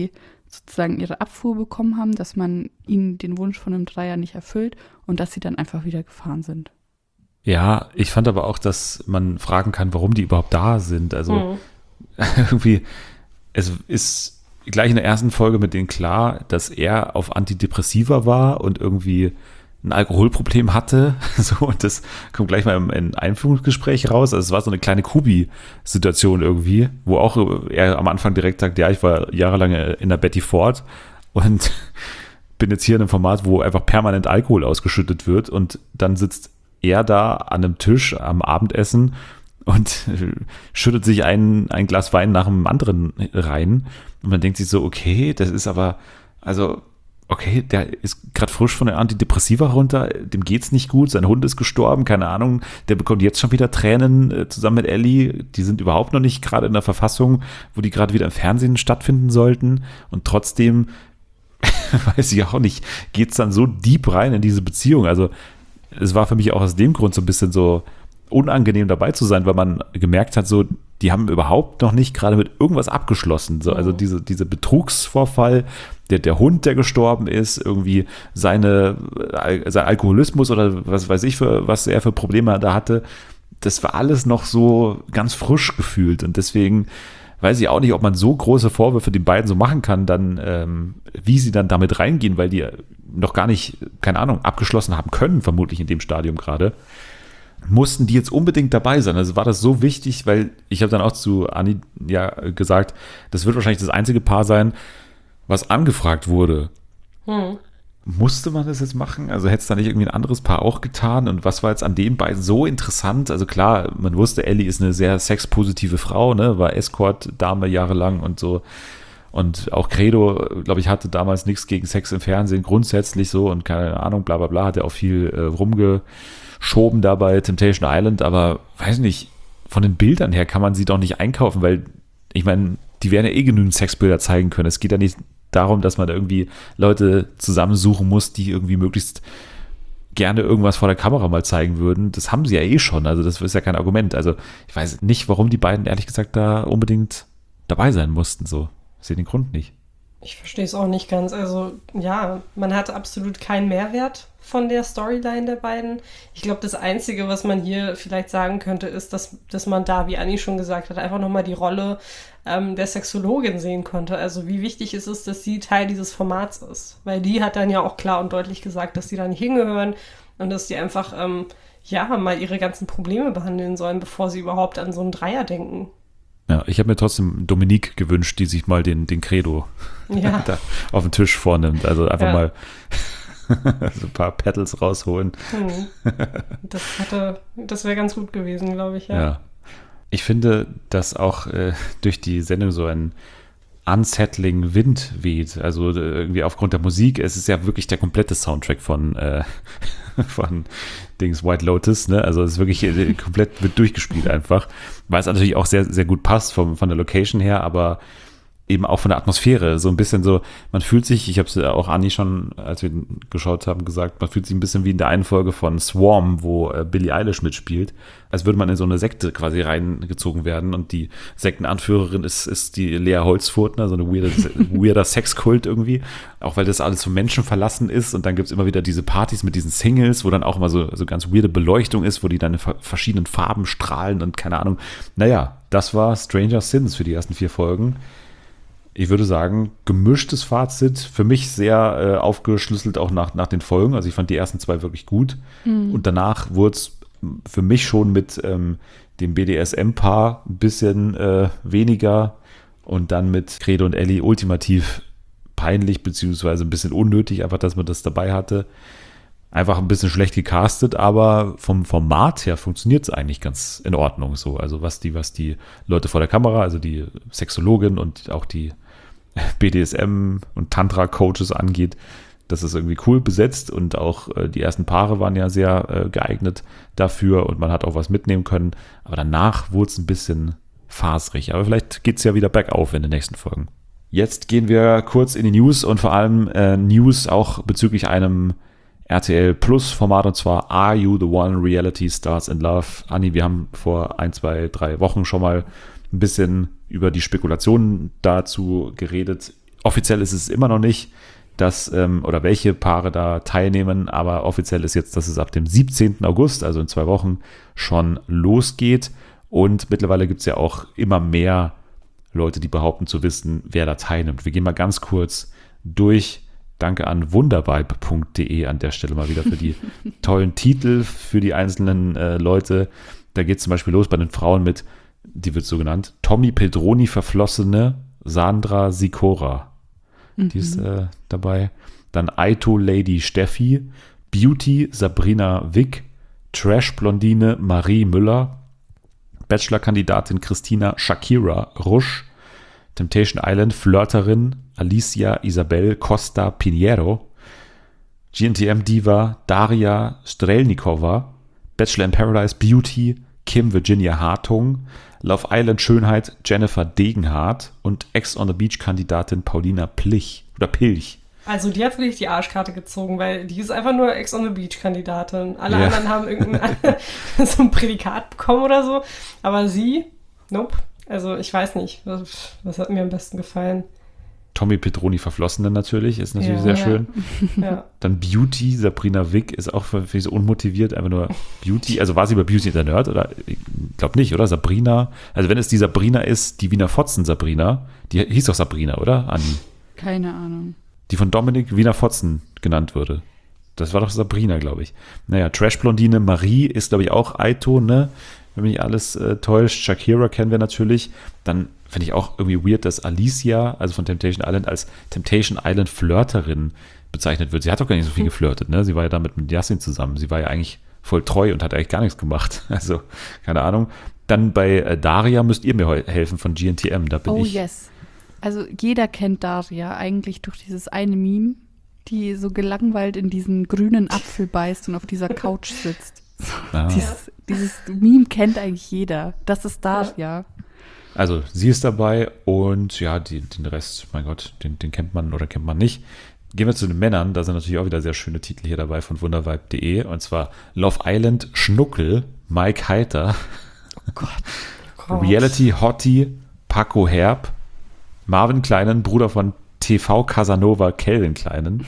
sozusagen ihre Abfuhr bekommen haben, dass man ihnen den Wunsch von einem Dreier nicht erfüllt und dass sie dann einfach wieder gefahren sind. Ja, ich fand aber auch, dass man fragen kann, warum die überhaupt da sind. Also irgendwie, es ist gleich in der ersten Folge mit denen klar, dass er auf Antidepressiva war und irgendwie ein Alkoholproblem hatte. So, und das kommt gleich mal im Einführungsgespräch raus. Also es war so eine kleine Kubi-Situation irgendwie, wo auch er am Anfang direkt sagt, ja, ich war jahrelang in der Betty Ford und bin jetzt hier in einem Format, wo einfach permanent Alkohol ausgeschüttet wird, und dann sitzt er da an einem Tisch am Abendessen und schüttet sich ein Glas Wein nach dem anderen rein. Und man denkt sich so, okay, das ist aber, also, okay, der ist gerade frisch von der Antidepressiva runter, dem geht's nicht gut, sein Hund ist gestorben, keine Ahnung, der bekommt jetzt schon wieder Tränen zusammen mit Ellie, die sind überhaupt noch nicht gerade in der Verfassung, wo die gerade wieder im Fernsehen stattfinden sollten, und trotzdem, weiß ich auch nicht, geht's dann so deep rein in diese Beziehung. Also es war für mich auch aus dem Grund so ein bisschen so unangenehm dabei zu sein, weil man gemerkt hat, so, die haben überhaupt noch nicht gerade mit irgendwas abgeschlossen. So, also diese Betrugsvorfall, der Hund, der gestorben ist, irgendwie sein Alkoholismus oder was weiß ich, was er für Probleme da hatte, das war alles noch so ganz frisch gefühlt, und deswegen weiß ich auch nicht, ob man so große Vorwürfe den beiden so machen kann, dann wie sie dann damit reingehen, weil die noch gar nicht, keine Ahnung, abgeschlossen haben können, vermutlich in dem Stadium gerade. Mussten die jetzt unbedingt dabei sein? Also war das so wichtig, weil ich habe dann auch zu Anni ja gesagt, das wird wahrscheinlich das einzige Paar sein, was angefragt wurde. Musste man das jetzt machen? Also hätte es da nicht irgendwie ein anderes Paar auch getan? Und was war jetzt an den beiden so interessant? Also klar, man wusste, Ellie ist eine sehr sexpositive Frau, ne? War Escort-Dame jahrelang und so. Und auch Credo, glaube ich, hatte damals nichts gegen Sex im Fernsehen, grundsätzlich so, und keine Ahnung, bla bla bla, hat ja auch viel rumgeschoben da bei Temptation Island, aber weiß nicht, von den Bildern her kann man sie doch nicht einkaufen, weil, ich meine, die werden ja eh genügend Sexbilder zeigen können. Es geht ja nicht darum, dass man da irgendwie Leute zusammensuchen muss, die irgendwie möglichst gerne irgendwas vor der Kamera mal zeigen würden. Das haben sie ja eh schon, also das ist ja kein Argument. Also ich weiß nicht, warum die beiden ehrlich gesagt da unbedingt dabei sein mussten, so. Ich sehe den Grund nicht. Ich verstehe es auch nicht ganz. Also ja, man hat absolut keinen Mehrwert von der Storyline der beiden. Ich glaube, das Einzige, was man hier vielleicht sagen könnte, ist, dass man da, wie Anni schon gesagt hat, einfach nochmal die Rolle der Sexologin sehen konnte. Also wie wichtig es ist, dass sie Teil dieses Formats ist. Weil die hat dann ja auch klar und deutlich gesagt, dass sie da nicht hingehören und dass die einfach mal ihre ganzen Probleme behandeln sollen, bevor sie überhaupt an so einen Dreier denken. Ja, ich habe mir trotzdem Dominique gewünscht, die sich mal den Credo da auf den Tisch vornimmt. Also einfach mal so ein paar Pedals rausholen. Das wäre ganz gut gewesen, glaube ich. Ja. Ich finde, dass auch durch die Sendung so ein unsettling Wind weht. Also irgendwie aufgrund der Musik. Es ist ja wirklich der komplette Soundtrack von Dings White Lotus, ne? Also es ist wirklich komplett wird durchgespielt einfach. Weil es natürlich auch sehr, sehr gut passt von der Location her, aber eben auch von der Atmosphäre. So ein bisschen so, man fühlt sich, ich habe es ja auch Anni schon, als wir geschaut haben, gesagt, man fühlt sich ein bisschen wie in der einen Folge von Swarm, wo Billie Eilish mitspielt, als würde man in so eine Sekte quasi reingezogen werden, und die Sektenanführerin ist die Lea Holzfurtner, so eine weirder Sexkult irgendwie, auch weil das alles von Menschen verlassen ist, und dann gibt es immer wieder diese Partys mit diesen Singles, wo dann auch immer so ganz weirde Beleuchtung ist, wo die dann in verschiedenen Farben strahlen und keine Ahnung. Naja, das war Stranger Things für die ersten 4 Folgen. Ich würde sagen, gemischtes Fazit, für mich sehr aufgeschlüsselt auch nach den Folgen. Also ich fand die ersten 2 wirklich gut. Und danach wurde es für mich schon mit dem BDSM-Paar ein bisschen weniger, und dann mit Credo und Ellie ultimativ peinlich, beziehungsweise ein bisschen unnötig, einfach, dass man das dabei hatte. Einfach ein bisschen schlecht gecastet, aber vom Format her funktioniert es eigentlich ganz in Ordnung so. Also was die Leute vor der Kamera, also die Sexologin und auch die BDSM und Tantra-Coaches angeht, das ist irgendwie cool besetzt, und auch die ersten Paare waren ja sehr geeignet dafür, und man hat auch was mitnehmen können, aber danach wurde es ein bisschen faserig, aber vielleicht geht es ja wieder bergauf in den nächsten Folgen. Jetzt gehen wir kurz in die News, und vor allem News auch bezüglich einem RTL Plus Format, und zwar Are You the One? Reality Stars in Love. Anni, wir haben vor 1, 2, 3 Wochen schon mal ein bisschen über die Spekulationen dazu geredet, Offiziell ist es immer noch nicht, dass oder welche Paare da teilnehmen, aber offiziell ist jetzt, dass es ab dem 17. August, also in 2 Wochen, schon losgeht. Und mittlerweile gibt es ja auch immer mehr Leute, die behaupten zu wissen, wer da teilnimmt. Wir gehen mal ganz kurz durch. Danke an wundervibe.de an der Stelle mal wieder für die tollen Titel für die einzelnen Leute. Da geht es zum Beispiel los bei den Frauen mit, die wird so genannt, Tommy Pedroni verflossene Sandra Sikora. Die ist dabei. Dann Aito Lady Steffi, Beauty Sabrina Wick, Trash-Blondine Marie Müller, Bachelor-Kandidatin Christina Shakira Rusch, Temptation Island Flirterin Alicia Isabel Costa Pinheiro, GNTM-Diva Daria Strelnikova, Bachelor in Paradise Beauty Kim Virginia Hartung, Love Island Schönheit Jennifer Degenhardt und Ex on the Beach-Kandidatin Paulina Pilch. Also die hat wirklich die Arschkarte gezogen, weil die ist einfach nur Ex on the Beach-Kandidatin. Alle anderen haben irgendein so ein Prädikat bekommen oder so. Aber sie, nope. Also ich weiß nicht, was hat mir am besten gefallen. Tommy Pedroni Verflossene natürlich, ist natürlich sehr schön. Ja. Dann Beauty, Sabrina Wick ist auch für so unmotiviert, einfach nur Beauty. Also war sie bei Beauty the Nerd oder? Ich glaube nicht, oder? Sabrina, also wenn es die Sabrina ist, die Wiener Fotzen Sabrina, die hieß doch Sabrina, oder, Anni? Keine Ahnung. Die von Dominik Wiener Fotzen genannt wurde. Das war doch Sabrina, glaube ich. Naja, Trash-Blondine Marie ist, glaube ich, auch Aito, ne? Wenn mich alles täuscht. Shakira kennen wir natürlich. Dann finde ich auch irgendwie weird, dass Alicia, also von Temptation Island, als Temptation Island Flirterin bezeichnet wird. Sie hat doch gar nicht so viel geflirtet, ne? Sie war ja damit mit Yassin zusammen. Sie war ja eigentlich voll treu und hat eigentlich gar nichts gemacht. Also, keine Ahnung. Dann bei Daria müsst ihr mir helfen von GNTM. Da bin ich. Oh yes. Also jeder kennt Daria eigentlich durch dieses eine Meme, die so gelangweilt in diesen grünen Apfel beißt und auf dieser Couch sitzt. Ah. Dieses Meme kennt eigentlich jeder. Das ist Daria. Also sie ist dabei und ja, den Rest, mein Gott, den kennt man oder kennt man nicht. Gehen wir zu den Männern, da sind natürlich auch wieder sehr schöne Titel hier dabei von wundervibe.de und zwar Love Island Schnuckel, Mike Heiter, Oh Gott. Reality Hottie, Paco Herb, Marvin Kleinen, Bruder von TV Casanova Calvin Kleinen,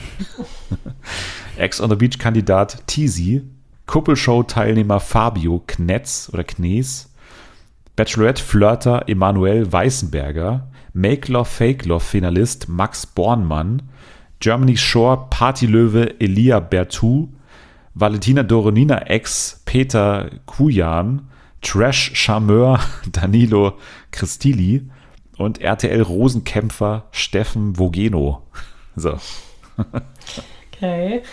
Ex on the Beach Kandidat Tizi, Kuppelshow-Teilnehmer Fabio Knetz oder Knees, Bachelorette Flirter Emanuel Weißenberger, Make Love Fake Love Finalist Max Bornmann, Germany's Shore Partylöwe Elia Bertou, Valentina Doronina Ex Peter Kujan, Trash Charmeur Danilo Christili und RTL Rosenkämpfer Steffen Vogeno. So. Okay.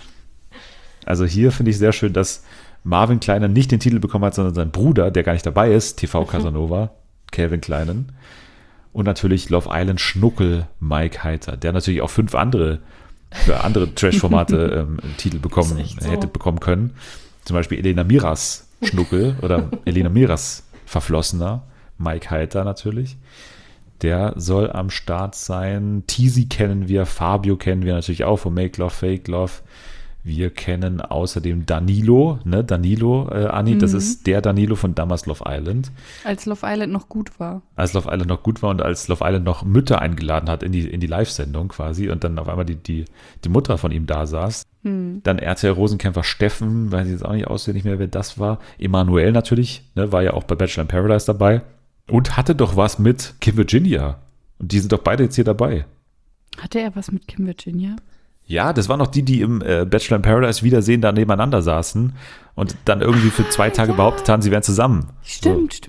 Also hier finde ich sehr schön, dass Marvin Kleinen nicht den Titel bekommen hat, sondern sein Bruder, der gar nicht dabei ist, TV Casanova, Calvin Kleinen. Und natürlich Love Island Schnuckel Mike Heiter, der natürlich auch 5 andere für andere Trash-Formate Titel hätte bekommen können. Zum Beispiel Elena Miras Schnuckel oder Elena Miras Verflossener, Mike Heiter natürlich. Der soll am Start sein. Tizi kennen wir, Fabio kennen wir natürlich auch von Make Love, Fake Love. Wir kennen außerdem Danilo, ne? Danilo, Anni, das ist der Danilo von damals Love Island. Als Love Island noch gut war. Als Love Island noch gut war und als Love Island noch Mütter eingeladen hat in die Live-Sendung quasi und dann auf einmal die Mutter von ihm da saß. Dann RTL Rosenkämpfer Steffen, weiß ich jetzt auch nicht auswendig mehr, wer das war. Emanuel natürlich, ne? War ja auch bei Bachelor in Paradise dabei. Und hatte doch was mit Kim Virginia. Und die sind doch beide jetzt hier dabei. Hatte er was mit Kim Virginia? Ja, das waren noch die im Bachelor in Paradise Wiedersehen da nebeneinander saßen und dann irgendwie für 2 Tage behauptet haben, sie wären zusammen. Stimmt.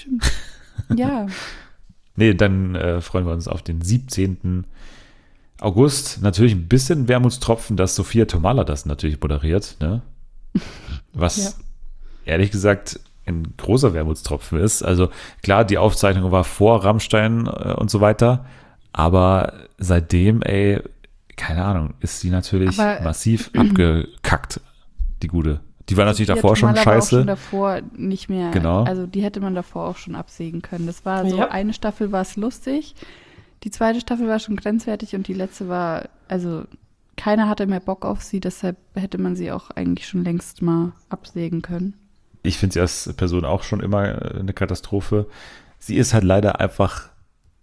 Ja. Nee, dann freuen wir uns auf den 17. August. Natürlich ein bisschen Wermutstropfen, dass Sophia Tomala das natürlich moderiert, ne? Was ehrlich gesagt ein großer Wermutstropfen ist. Also klar, die Aufzeichnung war vor Rammstein und so weiter, aber seitdem, keine Ahnung, ist sie natürlich massiv abgekackt, die Gute. Die war natürlich davor schon scheiße. War auch schon davor nicht mehr, genau. Also die hätte man davor auch schon absägen können. Das war so, eine Staffel war es lustig, die zweite Staffel war schon grenzwertig und die letzte war, also keiner hatte mehr Bock auf sie, deshalb hätte man sie auch eigentlich schon längst mal absägen können. Ich finde sie als Person auch schon immer eine Katastrophe. Sie ist halt leider einfach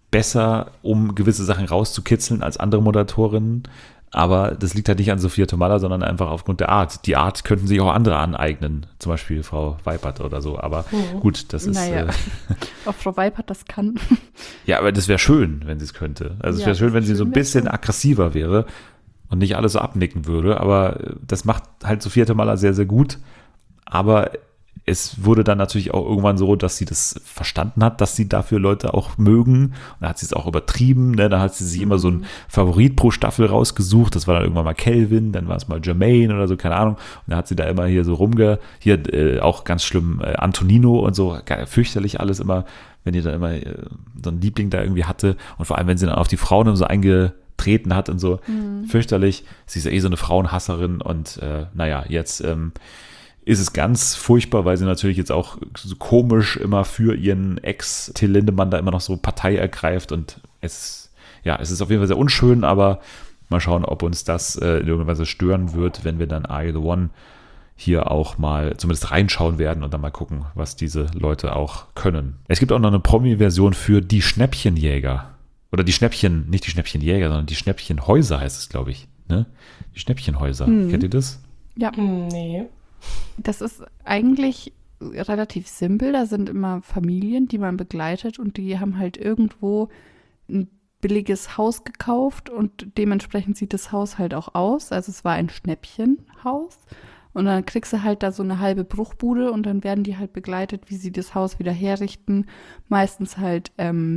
besser, um gewisse Sachen rauszukitzeln als andere Moderatorinnen. Aber das liegt halt nicht an Sophia Tomalla, sondern einfach aufgrund der Art. Die Art könnten sich auch andere aneignen, zum Beispiel Frau Weipert oder so. Aber gut, das ist... Naja, ob Frau Weipert das kann. Ja, aber das wäre schön, wenn sie es könnte. Also es wäre schön, wenn sie so ein bisschen aggressiver wäre und nicht alles so abnicken würde. Aber das macht halt Sophia Tomalla sehr, sehr gut. Aber es wurde dann natürlich auch irgendwann so, dass sie das verstanden hat, dass sie dafür Leute auch mögen. Und dann hat sie es auch übertrieben. Ne? Dann hat sie sich immer so einen Favorit pro Staffel rausgesucht. Das war dann irgendwann mal Kelvin, dann war es mal Jermaine oder so, keine Ahnung. Und dann hat sie da immer hier so auch ganz schlimm, Antonino und so, fürchterlich alles immer, wenn die dann immer so einen Liebling da irgendwie hatte. Und vor allem, wenn sie dann auf die Frauen so eingetreten hat und so, fürchterlich. Sie ist ja so eine Frauenhasserin und jetzt ist es ganz furchtbar, weil sie natürlich jetzt auch so komisch immer für ihren Ex Till Lindemann da immer noch so Partei ergreift und es ist auf jeden Fall sehr unschön, aber mal schauen, ob uns das in irgendeiner Weise stören wird, wenn wir dann Are You the One hier auch mal zumindest reinschauen werden und dann mal gucken, was diese Leute auch können. Es gibt auch noch eine Promi-Version für die Schnäppchenjäger. Oder nicht die Schnäppchenjäger, sondern die Schnäppchenhäuser heißt es, glaube ich. Ne? Die Schnäppchenhäuser. Kennt ihr das? Ja. Nee. Das ist eigentlich relativ simpel. Da sind immer Familien, die man begleitet und die haben halt irgendwo ein billiges Haus gekauft und dementsprechend sieht das Haus halt auch aus. Also es war ein Schnäppchenhaus und dann kriegst du halt da so eine halbe Bruchbude und dann werden die halt begleitet, wie sie das Haus wieder herrichten. Meistens halt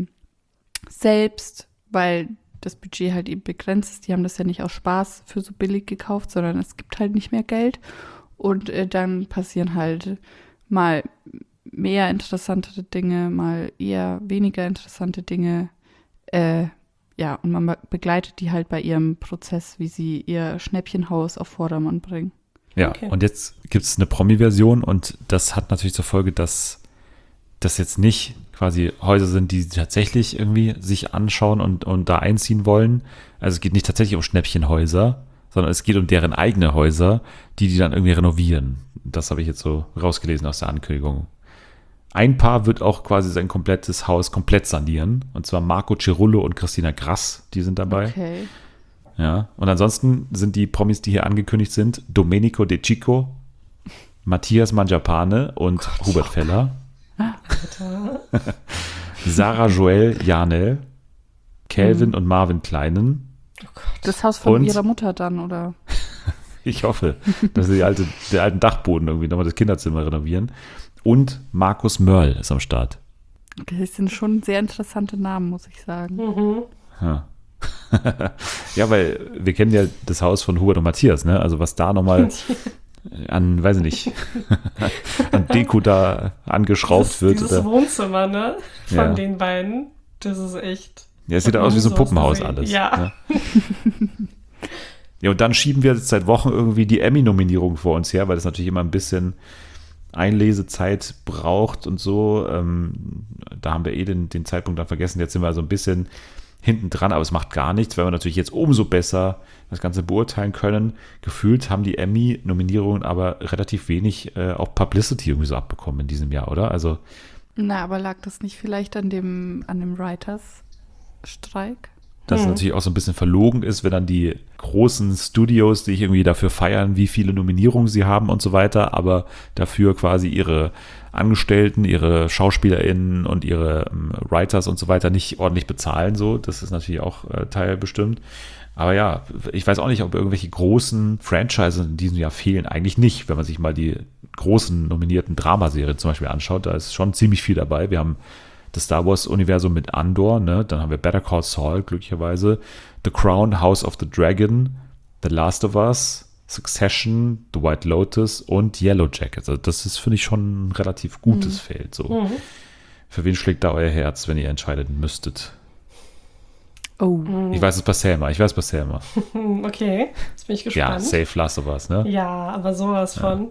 selbst, weil das Budget halt eben begrenzt ist. Die haben das ja nicht aus Spaß für so billig gekauft, sondern es gibt halt nicht mehr Geld. Und dann passieren halt mal mehr interessantere Dinge, mal eher weniger interessante Dinge. Und man begleitet die halt bei ihrem Prozess, wie sie ihr Schnäppchenhaus auf Vordermann bringen. Ja, Okay. Und jetzt gibt es eine Promi-Version und das hat natürlich zur Folge, dass das jetzt nicht quasi Häuser sind, die tatsächlich irgendwie sich anschauen und da einziehen wollen. Also es geht nicht tatsächlich um Schnäppchenhäuser, sondern es geht um deren eigene Häuser, die dann irgendwie renovieren. Das habe ich jetzt so rausgelesen aus der Ankündigung. Ein Paar wird auch quasi sein komplettes Haus komplett sanieren. Und zwar Marco Cerullo und Christina Grass, die sind dabei. Okay. Ja. Und ansonsten sind die Promis, die hier angekündigt sind, Domenico De Chico, Matthias Mangiapane und Hubert Feller. Alter. Sarah Joel Janel, Calvin und Marvin Kleinen. Oh Gott. Das Haus von Und- ihrer Mutter dann, oder? Ich hoffe, dass sie den alten Dachboden irgendwie nochmal das Kinderzimmer renovieren. Und Markus Mörl ist am Start. Das sind schon sehr interessante Namen, muss ich sagen. Mhm. Ja. Ja, weil wir kennen ja das Haus von Hubert und Matthias, ne? Also was da nochmal an, weiß ich nicht, an Deko da angeschraubt wird. Dieses Oder, Wohnzimmer, ne? Von Ja. den beiden. Das ist echt. ja, es sieht hab aus noch wie so nie ein Puppenhaus gesehen. alles. Ja. Ne? Ja, und dann schieben wir jetzt seit Wochen irgendwie die Emmy-Nominierung vor uns her, weil das natürlich immer ein bisschen Einlesezeit braucht und so. Da haben wir den Zeitpunkt dann vergessen. Jetzt sind wir so ein bisschen hinten dran, aber es macht gar nichts, weil wir natürlich jetzt umso besser das Ganze beurteilen können. Gefühlt haben die Emmy-Nominierungen aber relativ wenig auch Publicity irgendwie so abbekommen in diesem Jahr, oder? Also Na, aber lag das nicht vielleicht an dem Writers-Streik? dass es natürlich auch so ein bisschen verlogen ist, wenn dann die großen Studios, die sich irgendwie dafür feiern, wie viele Nominierungen sie haben und so weiter, aber dafür quasi ihre Angestellten, ihre SchauspielerInnen und ihre Writers und so weiter nicht ordentlich bezahlen. So, das ist natürlich auch Teil bestimmt. Aber ja, ich weiß auch nicht, ob irgendwelche großen Franchises in diesem Jahr fehlen. Eigentlich nicht, wenn man sich mal die großen nominierten Dramaserien zum Beispiel anschaut. Da ist schon ziemlich viel dabei. Wir haben das Star Wars-Universum mit Andor, ne? Dann haben wir Better Call Saul, glücklicherweise, The Crown, House of the Dragon, The Last of Us, Succession, The White Lotus und Yellow Jackets. Also das ist, finde ich, schon ein relativ gutes Feld. So. Für wen schlägt da euer Herz, wenn ihr entscheiden müsstet? Oh. Ich weiß es bei Selma. Okay, jetzt bin ich Ja, gespannt. safe Last of Us, ne? Ja, aber sowas von.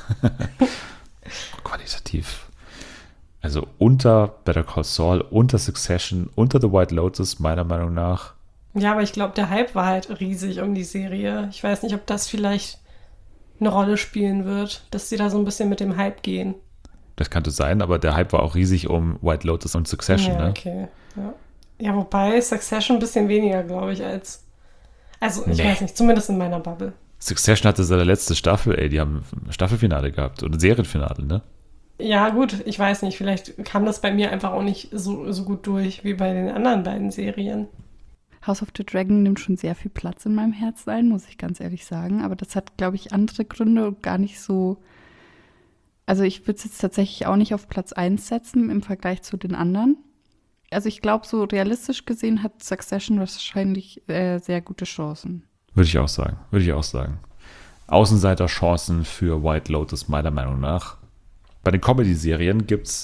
Qualitativ. Also unter Better Call Saul, unter Succession, unter The White Lotus, meiner Meinung nach. Ja, aber ich glaube, der Hype war halt riesig um die Serie. Ich weiß nicht, ob das vielleicht eine Rolle spielen wird, dass sie da so ein bisschen mit dem Hype gehen. Das könnte sein, aber der Hype war auch riesig um White Lotus und Succession, Ja, ne? okay. Ja. Ja, wobei Succession ein bisschen weniger, glaube ich, als. Also, ich weiß nicht, zumindest in meiner Bubble. Succession hatte seine letzte Staffel, ey, die haben ein Staffelfinale gehabt und ein Serienfinale, ne? Ja, gut, ich weiß nicht, vielleicht kam das bei mir einfach auch nicht so gut durch wie bei den anderen beiden Serien. House of the Dragon nimmt schon sehr viel Platz in meinem Herz ein, muss ich ganz ehrlich sagen. Aber das hat, glaube ich, andere Gründe und gar nicht so. Also ich würde es jetzt tatsächlich auch nicht auf Platz 1 setzen im Vergleich zu den anderen. Also ich glaube, so realistisch gesehen hat Succession wahrscheinlich sehr gute Chancen. Würde ich auch sagen. Außenseiterchancen für White Lotus meiner Meinung nach. Bei den Comedy-Serien gibt es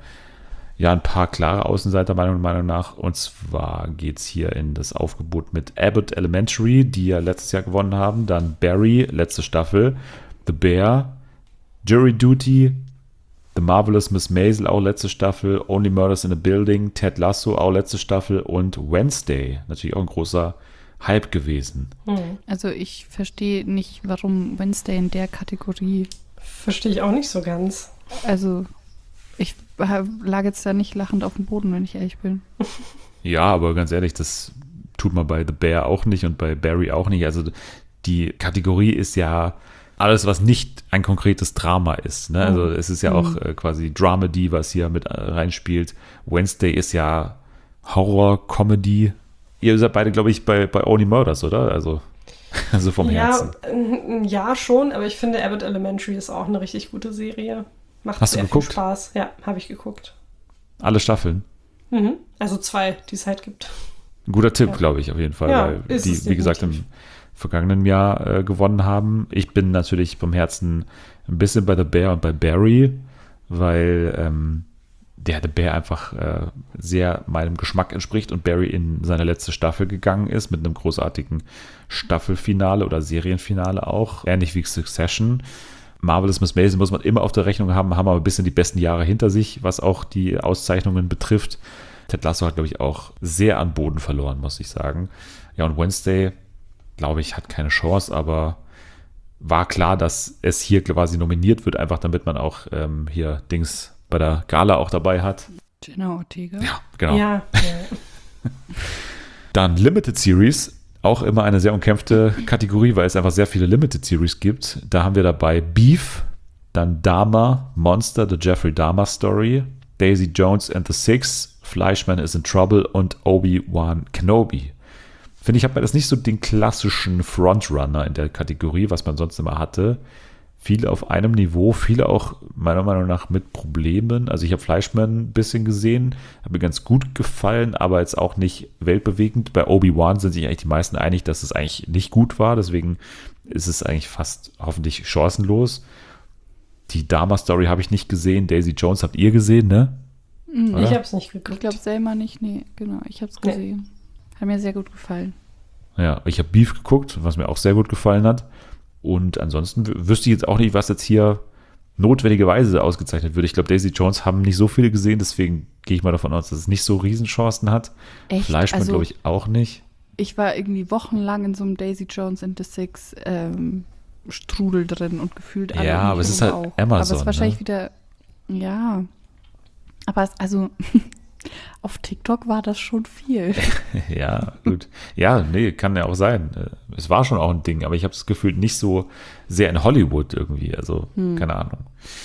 ja ein paar klare Außenseiter meiner Meinung nach. Und zwar geht es hier in das Aufgebot mit Abbott Elementary, die ja letztes Jahr gewonnen haben. Dann Barry, letzte Staffel. The Bear, Jury Duty, The Marvelous Miss Maisel, auch letzte Staffel. Only Murders in a Building, Ted Lasso, auch letzte Staffel. Und Wednesday, natürlich auch ein großer Hype gewesen. Also ich verstehe nicht, warum Wednesday in der Kategorie. Verstehe ich auch nicht so ganz. Also ich lag jetzt da nicht lachend auf dem Boden, wenn ich ehrlich bin. Ja, aber ganz ehrlich, das tut man bei The Bear auch nicht und bei Barry auch nicht. Also die Kategorie ist ja alles, was nicht ein konkretes Drama ist. Ne? Also es ist ja auch quasi Dramedy, was hier mit reinspielt. Wednesday ist ja Horror, Comedy. Ihr seid beide, glaube ich, bei Only Murders, oder? Also vom Herzen. Ja, schon, aber ich finde Abbott Elementary ist auch eine richtig gute Serie. Macht Hast du sehr geguckt? viel Spaß. Ja, habe ich geguckt. Alle Staffeln. Also 2, die es halt gibt. Ein guter Tipp, Ja. glaube ich, auf jeden Fall, Ja, weil ist die, es wie gesagt, im definitiv. vergangenen Jahr gewonnen haben. Ich bin natürlich vom Herzen ein bisschen bei The Bear und bei Barry, weil der The Bear einfach sehr meinem Geschmack entspricht und Barry in seine letzte Staffel gegangen ist mit einem großartigen Staffelfinale oder Serienfinale auch, ähnlich wie Succession. Marvelous Miss Maisel muss man immer auf der Rechnung haben aber ein bisschen die besten Jahre hinter sich, was auch die Auszeichnungen betrifft. Ted Lasso hat, glaube ich, auch sehr an Boden verloren, muss ich sagen. Ja, und Wednesday, glaube ich, hat keine Chance, aber war klar, dass es hier quasi nominiert wird, einfach damit man auch hier Dings bei der Gala auch dabei hat. Jenna Ortega. Ja, genau. Ja. Dann Limited Series, auch immer eine sehr umkämpfte Kategorie, weil es einfach sehr viele Limited Series gibt. Da haben wir dabei Beef, dann Dahmer, Monster, The Jeffrey Dahmer Story, Daisy Jones and the Six, Fleischman is in Trouble und Obi-Wan Kenobi. Finde ich, hat man das nicht so den klassischen Frontrunner in der Kategorie, was man sonst immer hatte. Viele auf einem Niveau, viele auch meiner Meinung nach mit Problemen. Also ich habe Fleischman ein bisschen gesehen, hat mir ganz gut gefallen, aber jetzt auch nicht weltbewegend. Bei Obi-Wan sind sich eigentlich die meisten einig, dass es eigentlich nicht gut war. Deswegen ist es eigentlich fast hoffentlich chancenlos. Die Dahmer-Story habe ich nicht gesehen. Daisy Jones habt ihr gesehen, ne? Ich habe es nicht geguckt. Ich glaube selber nicht, nee, genau. Ich habe es gesehen. Hat mir sehr gut gefallen. Ja, ich habe Beef geguckt, was mir auch sehr gut gefallen hat. Und ansonsten wüsste ich jetzt auch nicht, was jetzt hier notwendigerweise ausgezeichnet wird. Ich glaube, Daisy Jones haben nicht so viele gesehen, deswegen gehe ich mal davon aus, dass es nicht so Riesenchancen hat. Echt? Fleischmann Also, glaube ich auch nicht. Ich war irgendwie wochenlang in so einem Daisy Jones and the Six Strudel drin und gefühlt alle. Ja, um mich aber es ist herum halt auch. Amazon, Aber es ist wahrscheinlich ne? wieder, ja. Aber also auf TikTok war das schon viel. Ja, gut. Ja, nee, kann ja auch sein. Es war schon auch ein Ding, aber ich habe das Gefühl nicht so sehr in Hollywood irgendwie. Also, keine Ahnung.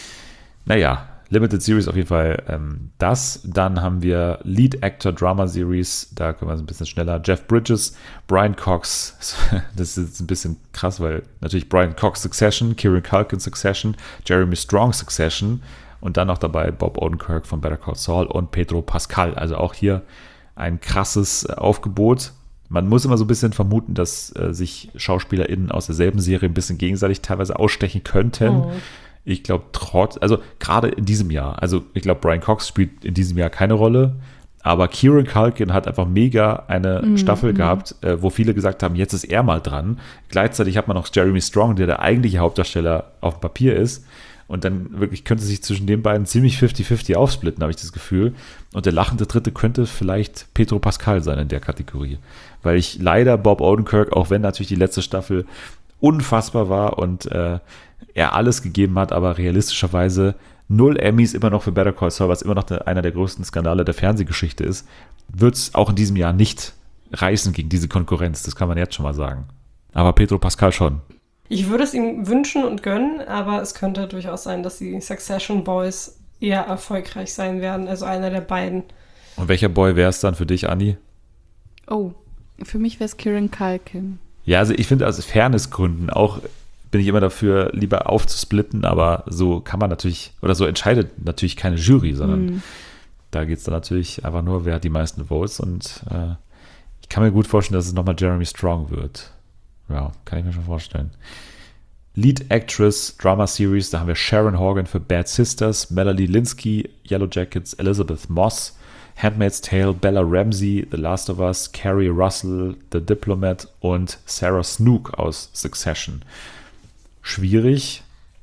Naja, Limited Series auf jeden Fall das. Dann haben wir Lead Actor Drama Series. Da können wir es ein bisschen schneller. Jeff Bridges, Brian Cox. Das ist jetzt ein bisschen krass, weil natürlich Brian Cox Succession, Kieran Culkin Succession, Jeremy Strong Succession. Und dann noch dabei Bob Odenkirk von Better Call Saul und Pedro Pascal. Also auch hier ein krasses Aufgebot. Man muss immer so ein bisschen vermuten, dass sich SchauspielerInnen aus derselben Serie ein bisschen gegenseitig teilweise ausstechen könnten. Ich glaube also gerade in diesem Jahr, also ich glaube Brian Cox spielt in diesem Jahr keine Rolle, aber Kieran Culkin hat einfach mega eine Staffel gehabt, wo viele gesagt haben, jetzt ist er mal dran. Gleichzeitig hat man noch Jeremy Strong, der eigentliche Hauptdarsteller auf dem Papier ist. Und dann wirklich könnte sich zwischen den beiden ziemlich 50-50 aufsplitten, habe ich das Gefühl. Und der lachende Dritte könnte vielleicht Pedro Pascal sein in der Kategorie. Weil ich leider Bob Odenkirk, auch wenn natürlich die letzte Staffel unfassbar war und er alles gegeben hat, aber realistischerweise 0 Emmys immer noch für Better Call Saul, was immer noch einer der größten Skandale der Fernsehgeschichte ist, wird es auch in diesem Jahr nicht reißen gegen diese Konkurrenz. Das kann man jetzt schon mal sagen. Aber Pedro Pascal schon. Ich würde es ihm wünschen und gönnen, aber es könnte durchaus sein, dass die Succession Boys eher erfolgreich sein werden, also einer der beiden. Und welcher Boy wäre es dann für dich, Anni? Oh, für mich wäre es Kieran Culkin. Ja, also ich finde aus Fairnessgründen auch, bin ich immer dafür, lieber aufzusplitten, aber so kann man natürlich, oder so entscheidet natürlich keine Jury, sondern da geht es dann natürlich einfach nur, wer hat die meisten Votes und ich kann mir gut vorstellen, dass es nochmal Jeremy Strong wird. Ja, kann ich mir schon vorstellen. Lead Actress Drama Series, da haben wir Sharon Horgan für Bad Sisters, Melanie Linsky, Yellow Jackets, Elizabeth Moss, Handmaid's Tale, Bella Ramsey, The Last of Us, Kerry Russell, The Diplomat und Sarah Snook aus Succession. Schwierig.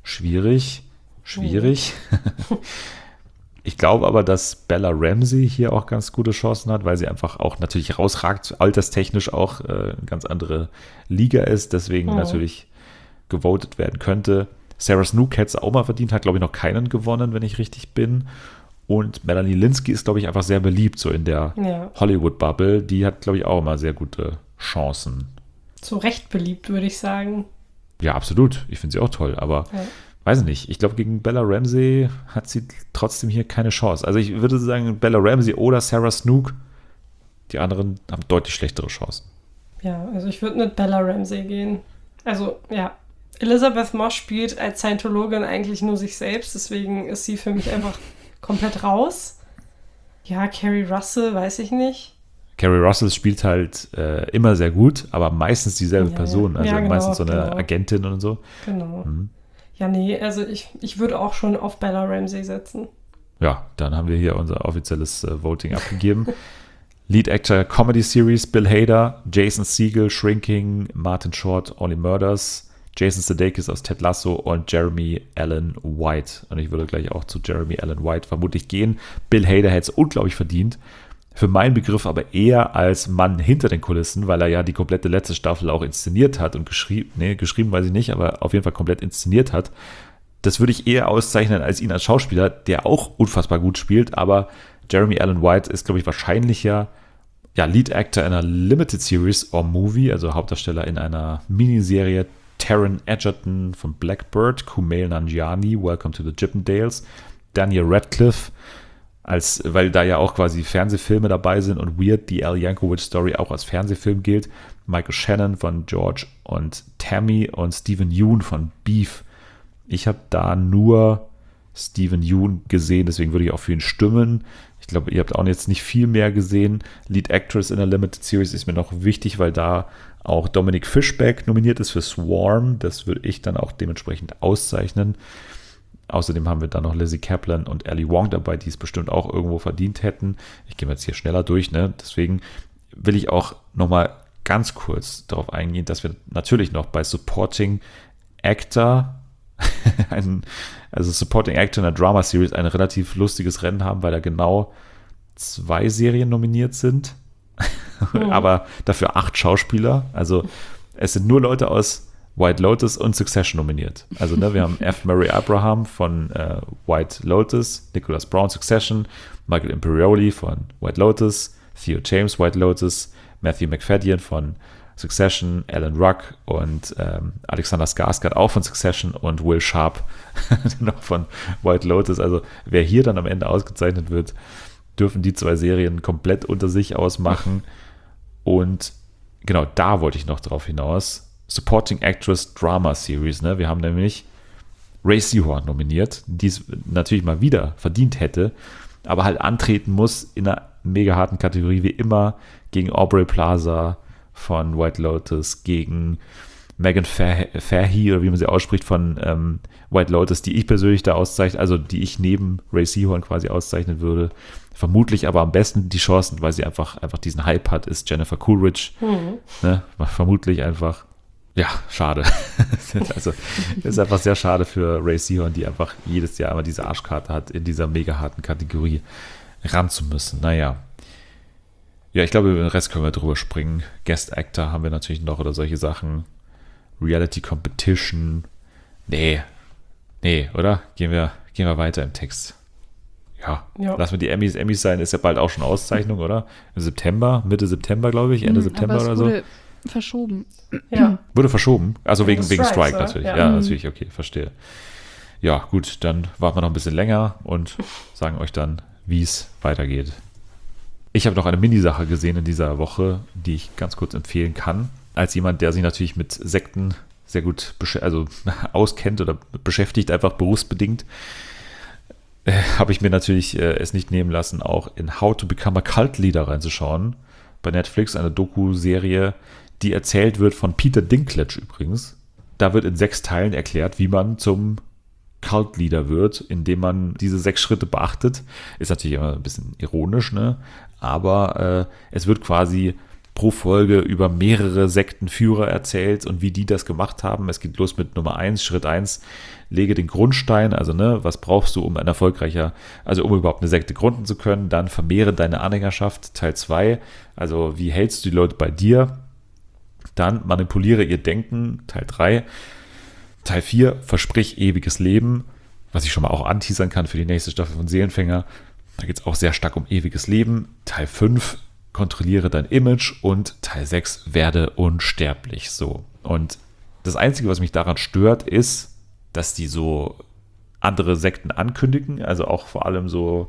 Ich glaube aber, dass Bella Ramsey hier auch ganz gute Chancen hat, weil sie einfach auch natürlich rausragt, alterstechnisch auch eine ganz andere Liga ist, deswegen natürlich gewotet werden könnte. Sarah Snook hätte es auch mal verdient, hat glaube ich noch keinen gewonnen, wenn ich richtig bin. Und Melanie Linsky ist glaube ich einfach sehr beliebt, so in der Hollywood-Bubble. Die hat glaube ich auch immer sehr gute Chancen. Zu Recht beliebt, würde ich sagen. Ja, absolut. Ich finde sie auch toll, aber weiß nicht. Ich glaube, gegen Bella Ramsey hat sie trotzdem hier keine Chance. Also ich würde sagen, Bella Ramsey oder Sarah Snook, die anderen haben deutlich schlechtere Chancen. Ja, also ich würde mit Bella Ramsey gehen. Also, ja. Elizabeth Moss spielt als Scientologin eigentlich nur sich selbst, deswegen ist sie für mich einfach komplett raus. Ja, Kerry Russell, weiß ich nicht. Kerry Russell spielt halt immer sehr gut, aber meistens dieselbe Person. Also genau, meistens so eine Agentin und so. Genau. Ja, nee, also ich würde auch schon auf Bella Ramsey setzen. Ja, dann haben wir hier unser offizielles Voting abgegeben. Lead Actor Comedy Series, Bill Hader, Jason Segel, Shrinking, Martin Short, Only Murders, Jason Sudeikis aus Ted Lasso und Jeremy Allen White. Und ich würde gleich auch zu Jeremy Allen White vermutlich gehen. Bill Hader hätte es unglaublich verdient. Für meinen Begriff aber eher als Mann hinter den Kulissen, weil er ja die komplette letzte Staffel auch inszeniert hat und geschrieben weiß ich nicht, aber auf jeden Fall komplett inszeniert hat. Das würde ich eher auszeichnen als ihn als Schauspieler, der auch unfassbar gut spielt, aber Jeremy Allen White ist, glaube ich, wahrscheinlicher Lead Actor in einer Limited Series or Movie, also Hauptdarsteller in einer Miniserie. Taron Egerton von Blackbird, Kumail Nanjiani, Welcome to the Chippendales, Daniel Radcliffe, weil da ja auch quasi Fernsehfilme dabei sind und Weird, die Al Yankovic Story auch als Fernsehfilm gilt, Michael Shannon von George und Tammy und Stephen Yeun von Beef. Ich habe da nur Stephen Yeun gesehen, deswegen würde ich auch für ihn stimmen. Ich glaube, ihr habt auch jetzt nicht viel mehr gesehen. Lead Actress in der Limited Series ist mir noch wichtig, weil da auch Dominic Fishback nominiert ist für Swarm. Das würde ich dann auch dementsprechend auszeichnen. Außerdem haben wir dann noch Lizzie Kaplan und Ali Wong dabei, die es bestimmt auch irgendwo verdient hätten. Ich gehe jetzt hier schneller durch, ne? Deswegen will ich auch nochmal ganz kurz darauf eingehen, dass wir natürlich noch bei Supporting Actor, Supporting Actor in der Drama Series, ein relativ lustiges Rennen haben, weil da genau 2 Serien nominiert sind. Aber dafür 8 Schauspieler. Also es sind nur Leute aus White Lotus und Succession nominiert. Also wir haben F. Murray Abraham von White Lotus, Nicholas Brown Succession, Michael Imperioli von White Lotus, Theo James White Lotus, Matthew McFadden von Succession, Alan Ruck und Alexander Skarsgård auch von Succession und Will Sharp noch von White Lotus. Also wer hier dann am Ende ausgezeichnet wird, dürfen die 2 Serien komplett unter sich ausmachen. Und genau, da wollte ich noch drauf hinaus. Supporting Actress Drama Series. Ne? Wir haben nämlich Ray Seahorn nominiert, die es natürlich mal wieder verdient hätte, aber halt antreten muss in einer mega harten Kategorie, wie immer, gegen Aubrey Plaza von White Lotus, gegen Megan Fahy, oder wie man sie ausspricht, von White Lotus, die ich persönlich da auszeichne, also die ich neben Ray Seahorn quasi auszeichnen würde. Vermutlich aber am besten die Chancen, weil sie einfach diesen Hype hat, ist Jennifer Coolidge. Ne? Vermutlich einfach, ja, schade. Also ist einfach sehr schade für Ray Seahorn, die einfach jedes Jahr immer diese Arschkarte hat, in dieser mega harten Kategorie ran zu müssen. Naja. Ja, ich glaube, über den Rest können wir drüber springen. Guest Actor haben wir natürlich noch oder solche Sachen. Reality Competition. Nee, oder? Gehen wir Gehen wir weiter im Text. Ja, Ja. lassen wir die Emmys sein, ist ja bald auch schon Auszeichnung, oder? Im September, Mitte September, glaube ich, Ende September aber es oder so. wurde verschoben. Ja. Wurde verschoben? Also Wegen wegen des Strike Strikes, natürlich. oder? Ja, Ja. natürlich, okay, verstehe. Ja, gut, dann warten wir noch ein bisschen länger und sagen euch dann, wie es weitergeht. Ich habe noch eine Minisache gesehen in dieser Woche, die ich ganz kurz empfehlen kann. Als jemand, der sich natürlich mit Sekten sehr gut auskennt oder beschäftigt, einfach berufsbedingt, habe ich mir natürlich es nicht nehmen lassen, auch in How to Become a Cult Leader reinzuschauen. Bei Netflix, eine Doku-Serie, die erzählt wird von Peter Dinklage übrigens. Da wird in 6 Teilen erklärt, wie man zum Cult Leader wird, indem man diese 6 Schritte beachtet. Ist natürlich immer ein bisschen ironisch, ne? Aber es wird quasi pro Folge über mehrere Sektenführer erzählt und wie die das gemacht haben. Es geht los mit Nummer 1, Schritt 1, lege den Grundstein, also ne, was brauchst du, um ein erfolgreicher, also um überhaupt eine Sekte gründen zu können, dann vermehre deine Anhängerschaft, Teil 2, also wie hältst du die Leute bei dir, dann manipuliere ihr Denken, Teil 3, Teil 4, versprich ewiges Leben, was ich schon mal auch anteasern kann für die nächste Staffel von Seelenfänger, da geht es auch sehr stark um ewiges Leben, Teil 5, kontrolliere dein Image und Teil 6, werde unsterblich. So. Und das Einzige, was mich daran stört, ist, dass die so andere Sekten ankündigen, also auch vor allem so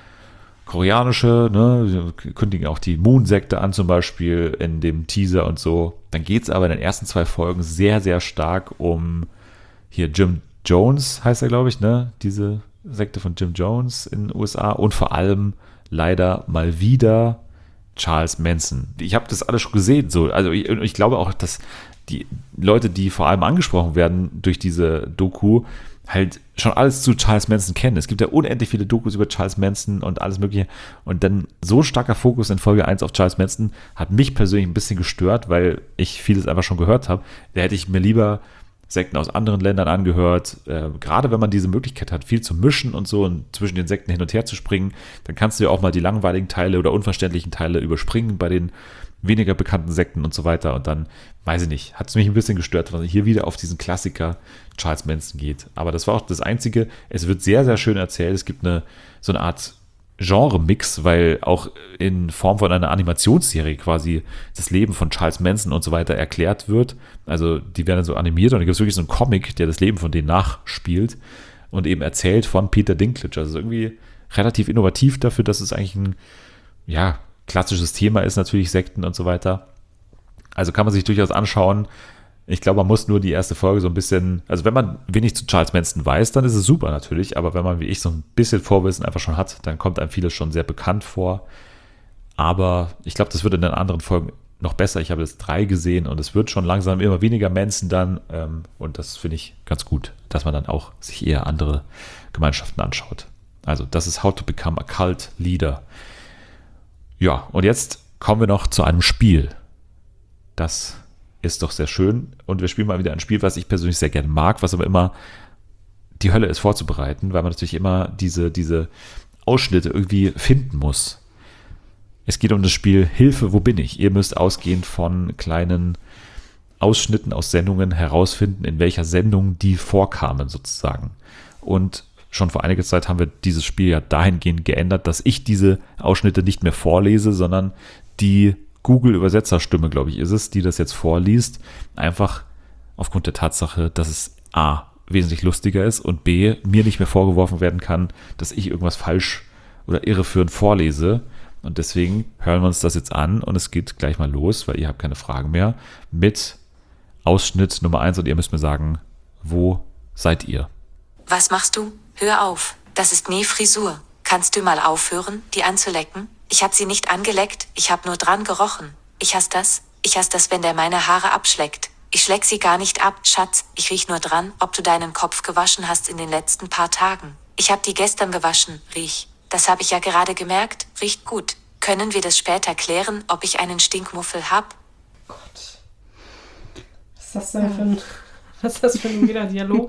koreanische, ne, die kündigen auch die Moon-Sekte an zum Beispiel in dem Teaser und so. Dann geht es aber in den ersten 2 Folgen sehr, sehr stark um hier Jim Jones, heißt er, glaube ich, ne, diese Sekte von Jim Jones in den USA und vor allem leider mal wieder Charles Manson. Ich habe das alles schon gesehen. So. Also ich glaube auch, dass die Leute, die vor allem angesprochen werden durch diese Doku, halt schon alles zu Charles Manson kennen. Es gibt ja unendlich viele Dokus über Charles Manson und alles mögliche. Und dann so ein starker Fokus in Folge 1 auf Charles Manson hat mich persönlich ein bisschen gestört, weil ich vieles einfach schon gehört habe. Da hätte ich mir lieber Sekten aus anderen Ländern angehört. Gerade wenn man diese Möglichkeit hat, viel zu mischen und so und zwischen den Sekten hin und her zu springen, dann kannst du ja auch mal die langweiligen Teile oder unverständlichen Teile überspringen bei den weniger bekannten Sekten und so weiter. Und dann, weiß ich nicht, hat es mich ein bisschen gestört, weil hier wieder auf diesen Klassiker Charles Manson geht. Aber das war auch das Einzige. Es wird sehr, sehr schön erzählt. Es gibt so eine Art Genre-Mix, weil auch in Form von einer Animationsserie quasi das Leben von Charles Manson und so weiter erklärt wird. Also die werden dann so animiert und da gibt es wirklich so einen Comic, der das Leben von denen nachspielt und eben erzählt von Peter Dinklage. Also irgendwie relativ innovativ dafür, dass es eigentlich ein, ja, klassisches Thema ist, natürlich Sekten und so weiter. Also kann man sich durchaus anschauen. Ich glaube, man muss nur die erste Folge so ein bisschen, also wenn man wenig zu Charles Manson weiß, dann ist es super natürlich, aber wenn man wie ich so ein bisschen Vorwissen einfach schon hat, dann kommt einem vieles schon sehr bekannt vor. Aber ich glaube, das wird in den anderen Folgen noch besser. Ich habe jetzt 3 gesehen und es wird schon langsam immer weniger Manson dann und das finde ich ganz gut, dass man dann auch sich eher andere Gemeinschaften anschaut. Also das ist How to Become a Cult Leader. Ja, und jetzt kommen wir noch zu einem Spiel. Das ist doch sehr schön. Und wir spielen mal wieder ein Spiel, was ich persönlich sehr gerne mag, was aber immer die Hölle ist vorzubereiten, weil man natürlich immer diese Ausschnitte irgendwie finden muss. Es geht um das Spiel Hilfe, wo bin ich? Ihr müsst ausgehend von kleinen Ausschnitten aus Sendungen herausfinden, in welcher Sendung die vorkamen sozusagen. Und schon vor einiger Zeit haben wir dieses Spiel ja dahingehend geändert, dass ich diese Ausschnitte nicht mehr vorlese, sondern die Google-Übersetzerstimme, glaube ich, ist es, die das jetzt vorliest, einfach aufgrund der Tatsache, dass es A, wesentlich lustiger ist und B, mir nicht mehr vorgeworfen werden kann, dass ich irgendwas falsch oder irreführend vorlese. Und deswegen hören wir uns das jetzt an und es geht gleich mal los, weil ihr habt keine Fragen mehr, mit Ausschnitt Nummer 1 und ihr müsst mir sagen, wo seid ihr? Was machst du? Hör auf. Das ist nie Frisur. Kannst du mal aufhören, die anzulecken? Ich hab sie nicht angeleckt, ich hab nur dran gerochen. Ich hasse das, wenn der meine Haare abschleckt. Ich schleck sie gar nicht ab, Schatz, ich riech nur dran, ob du deinen Kopf gewaschen hast in den letzten paar Tagen. Ich hab die gestern gewaschen, riech. Das hab ich ja gerade gemerkt, riecht gut. Können wir das später klären, ob ich einen Stinkmuffel hab? Gott. Was ist das für ein weirder Dialog?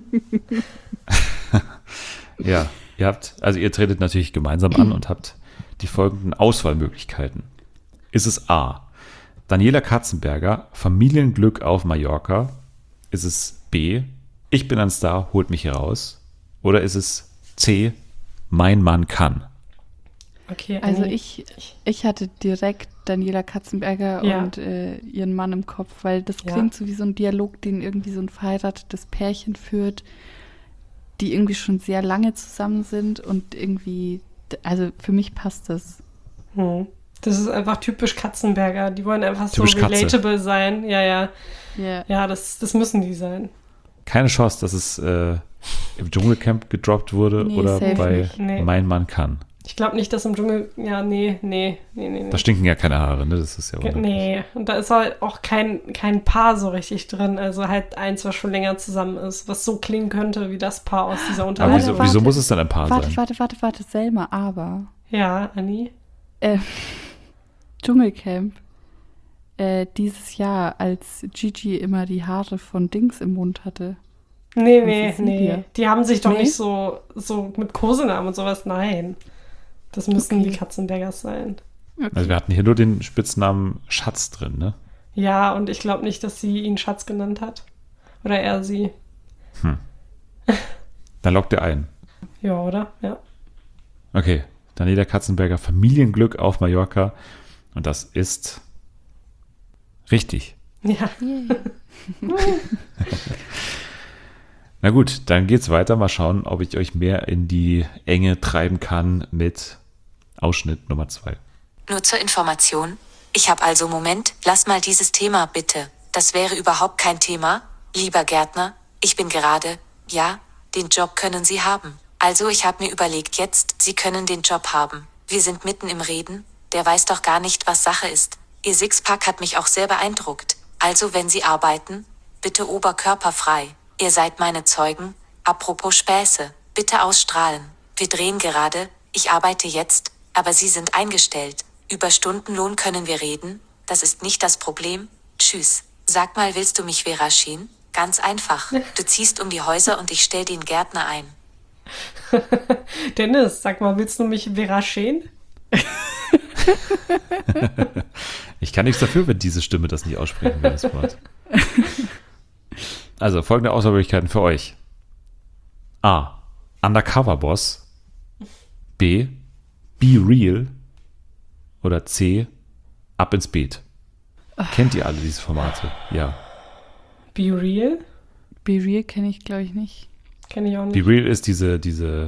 Ja, ihr tretet natürlich gemeinsam an und habt die folgenden Auswahlmöglichkeiten. Ist es A, Daniela Katzenberger, Familienglück auf Mallorca? Ist es B, ich bin ein Star, holt mich hier raus? Oder ist es C, mein Mann kann? Okay, Also Anni. ich hatte direkt Daniela Katzenberger Ja. und ihren Mann im Kopf, weil das Ja. klingt so wie so ein Dialog, den irgendwie so ein verheiratetes Pärchen führt, die irgendwie schon sehr lange zusammen sind und irgendwie, also für mich passt das. Das ist einfach typisch Katzenberger. Die wollen einfach so Typisch Katze. relatable sein. Ja, ja. Ja. Ja, das müssen die sein. Keine Chance, dass es im Dschungelcamp gedroppt wurde Nee, oder safe bei nicht. Nee. Mein Mann kann. Ich glaube nicht, dass im Dschungel. Ja, nee. Da stinken ja keine Haare, ne? Das ist ja unmöglich. Nee, und da ist halt auch kein Paar so richtig drin. Also halt eins, was schon länger zusammen ist, was so klingen könnte wie das Paar aus dieser Aber Unterhaltung. wieso muss es dann ein Paar sein? Warte, Selma, aber Ja, Anni. Dschungelcamp dieses Jahr, als Gigi immer die Haare von Dings im Mund hatte. Nee. Cecilia. Die haben sich doch Nee? nicht so mit Kosenamen und sowas. Nein. Das müssen Okay. die Katzenbergers sein. Also wir hatten hier nur den Spitznamen Schatz drin, ne? Ja, und ich glaube nicht, dass sie ihn Schatz genannt hat. Oder er sie. Dann lockt er ein. Ja, oder? Ja. Okay, Daniela Katzenberger, Familienglück auf Mallorca. Und das ist richtig. Ja. Na gut, dann geht's weiter. Mal schauen, ob ich euch mehr in die Enge treiben kann mit Ausschnitt Nummer 2. Nur zur Information. Ich habe also Moment, lass mal dieses Thema bitte. Das wäre überhaupt kein Thema. Lieber Gärtner, ich bin gerade, ja, den Job können Sie haben. Also ich habe mir überlegt jetzt, Sie können den Job haben. Wir sind mitten im Reden, der weiß doch gar nicht, was Sache ist. Ihr Sixpack hat mich auch sehr beeindruckt. Also wenn Sie arbeiten, bitte oberkörperfrei. Ihr seid meine Zeugen. Apropos Späße, bitte ausstrahlen. Wir drehen gerade, ich arbeite jetzt, aber Sie sind eingestellt. Über Stundenlohn können wir reden, das ist nicht das Problem. Tschüss. Sag mal, willst du mich veraschen? Ganz einfach. Du ziehst um die Häuser und ich stell den Gärtner ein. Dennis, sag mal, willst du mich veraschen? Ich kann nichts dafür, wenn diese Stimme das nicht aussprechen will, das Wort. Also, folgende Auswahlmöglichkeiten für euch. A. Undercover Boss. B. Be Real. Oder C. Ab ins Beet. Kennt ihr alle diese Formate? Ja. Be Real? Be Real kenne ich, glaube ich, nicht. Kenn ich auch nicht. Be Real ist diese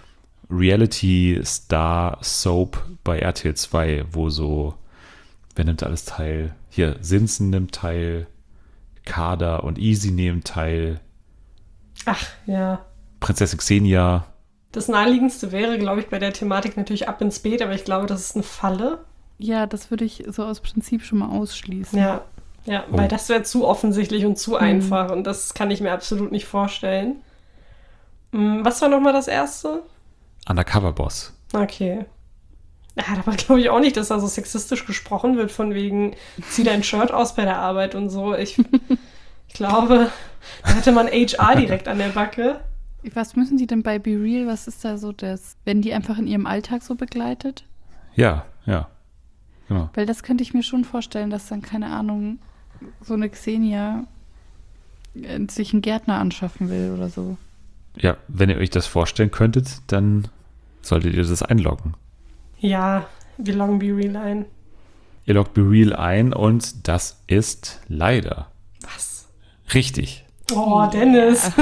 Reality-Star-Soap bei RTL 2, wo so, wer nimmt alles teil? Hier, Sinsen nimmt teil, Kader und Easy nehmen teil, Ach, ja. Prinzessin Xenia. Das naheliegendste wäre, glaube ich, bei der Thematik natürlich ab ins Beet, aber ich glaube, das ist eine Falle. Ja, das würde ich so aus Prinzip schon mal ausschließen. Ja, Oh. weil das wäre zu offensichtlich und zu einfach und das kann ich mir absolut nicht vorstellen. Was war nochmal das erste? Undercover Boss. Okay. Ja, aber glaube ich auch nicht, dass da so sexistisch gesprochen wird, von wegen, zieh dein Shirt aus bei der Arbeit und so. Ich glaube, da hätte man HR direkt an der Backe. Was müssen die denn bei Be Real, was ist da so das, wenn die einfach in ihrem Alltag so begleitet? Ja. Genau. Weil das könnte ich mir schon vorstellen, dass dann, keine Ahnung, so eine Xenia sich einen Gärtner anschaffen will oder so. Ja, wenn ihr euch das vorstellen könntet, dann solltet ihr das einloggen. Ja, wir loggen Be Real ein. Ihr loggt Be Real ein und das ist leider Was? richtig. Oh, Dennis.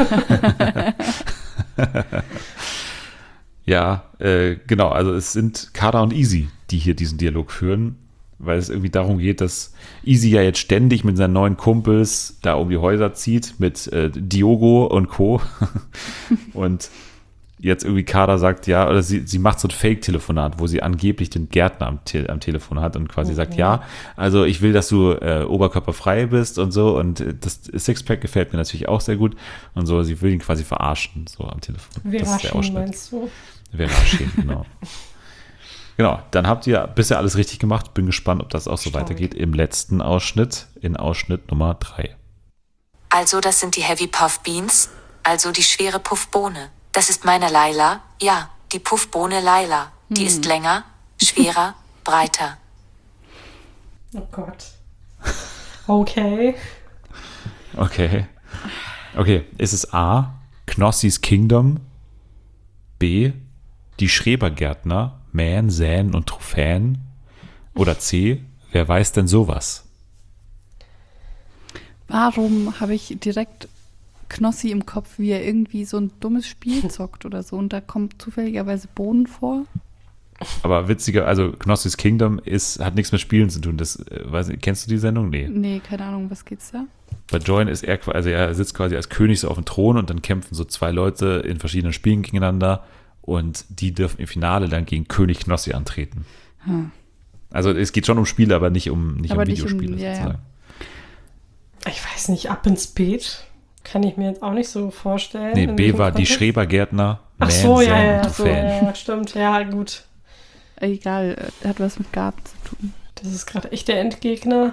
Ja, genau. Also es sind Kader und Easy, die hier diesen Dialog führen, weil es irgendwie darum geht, dass Easy ja jetzt ständig mit seinen neuen Kumpels da um die Häuser zieht, mit Diogo und Co. Und jetzt irgendwie Kader sagt, ja, oder sie macht so ein Fake-Telefonat, wo sie angeblich den Gärtner am Telefon hat und quasi sagt, ja, also ich will, dass du oberkörperfrei bist und so und das Sixpack gefällt mir natürlich auch sehr gut und so, sie will ihn quasi verarschen, so am Telefon. Das ist der Veraschen, Ausschnitt. meinst du? Veraschen, genau. Genau, dann habt ihr bisher alles richtig gemacht. Bin gespannt, ob das auch so Stark. weitergeht im letzten Ausschnitt, in Ausschnitt Nummer 3. Also das sind die Heavy Puff Beans, also die schwere Puffbohne. Das ist meine Laila, ja, die Puffbohne Laila. Die ist länger, schwerer, breiter. Oh Gott. Okay. Okay. Okay, ist es A, Knossis Kingdom, B. Die Schrebergärtner mähen, säen und Trophäen. Oder C. Wer weiß denn sowas? Warum habe ich direkt Knossi im Kopf, wie er irgendwie so ein dummes Spiel zockt oder so und da kommt zufälligerweise Bohnen vor? Aber witziger, also Knossis Kingdom hat nichts mit Spielen zu tun. Kennst du die Sendung? Nee. Nee, keine Ahnung, was geht's da? Bei Join ist er sitzt quasi als König so auf dem Thron und dann kämpfen so zwei Leute in verschiedenen Spielen gegeneinander und die dürfen im Finale dann gegen König Knossi antreten. Also es geht schon um Spiele, aber nicht um Videospiele sozusagen. Ich weiß nicht, Ab ins Beet kann ich mir jetzt auch nicht so vorstellen. Nee, B war die Schrebergärtner, Ach so, säen und so, Trophäen. ja, stimmt, ja, gut. Egal, hat was mit Garten zu tun. Das ist gerade echt der Endgegner.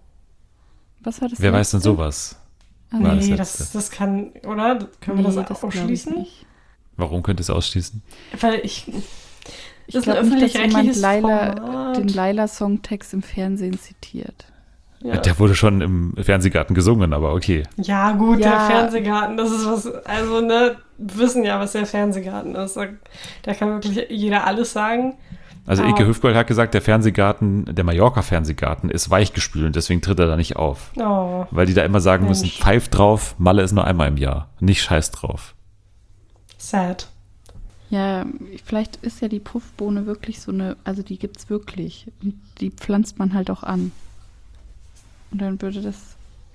Was war das? Wer weiß denn sowas? War Nee, das das kann, oder? Können wir das ausschließen? Warum könnte es ausschließen? Weil ich Ich ist ein glaube nicht, dass jemand öffentlich-rechtliches Format. den Laila-Songtext im Fernsehen zitiert. Ja. Der wurde schon im Fernsehgarten gesungen, aber okay. Ja, gut, Ja. der Fernsehgarten, das ist was, also, ne, wir wissen ja, was der Fernsehgarten ist. Da kann wirklich jeder alles sagen. Also Ike Hüfgold hat gesagt, der Mallorca-Fernsehgarten ist weichgespült und deswegen tritt er da nicht auf. Oh, Weil die da immer sagen müssen, Mensch. pfeift drauf, Malle ist nur einmal im Jahr. Nicht scheiß drauf. sad. Ja, vielleicht ist ja die Puffbohne wirklich so also die gibt's wirklich. Und die pflanzt man halt auch an. Und dann würde das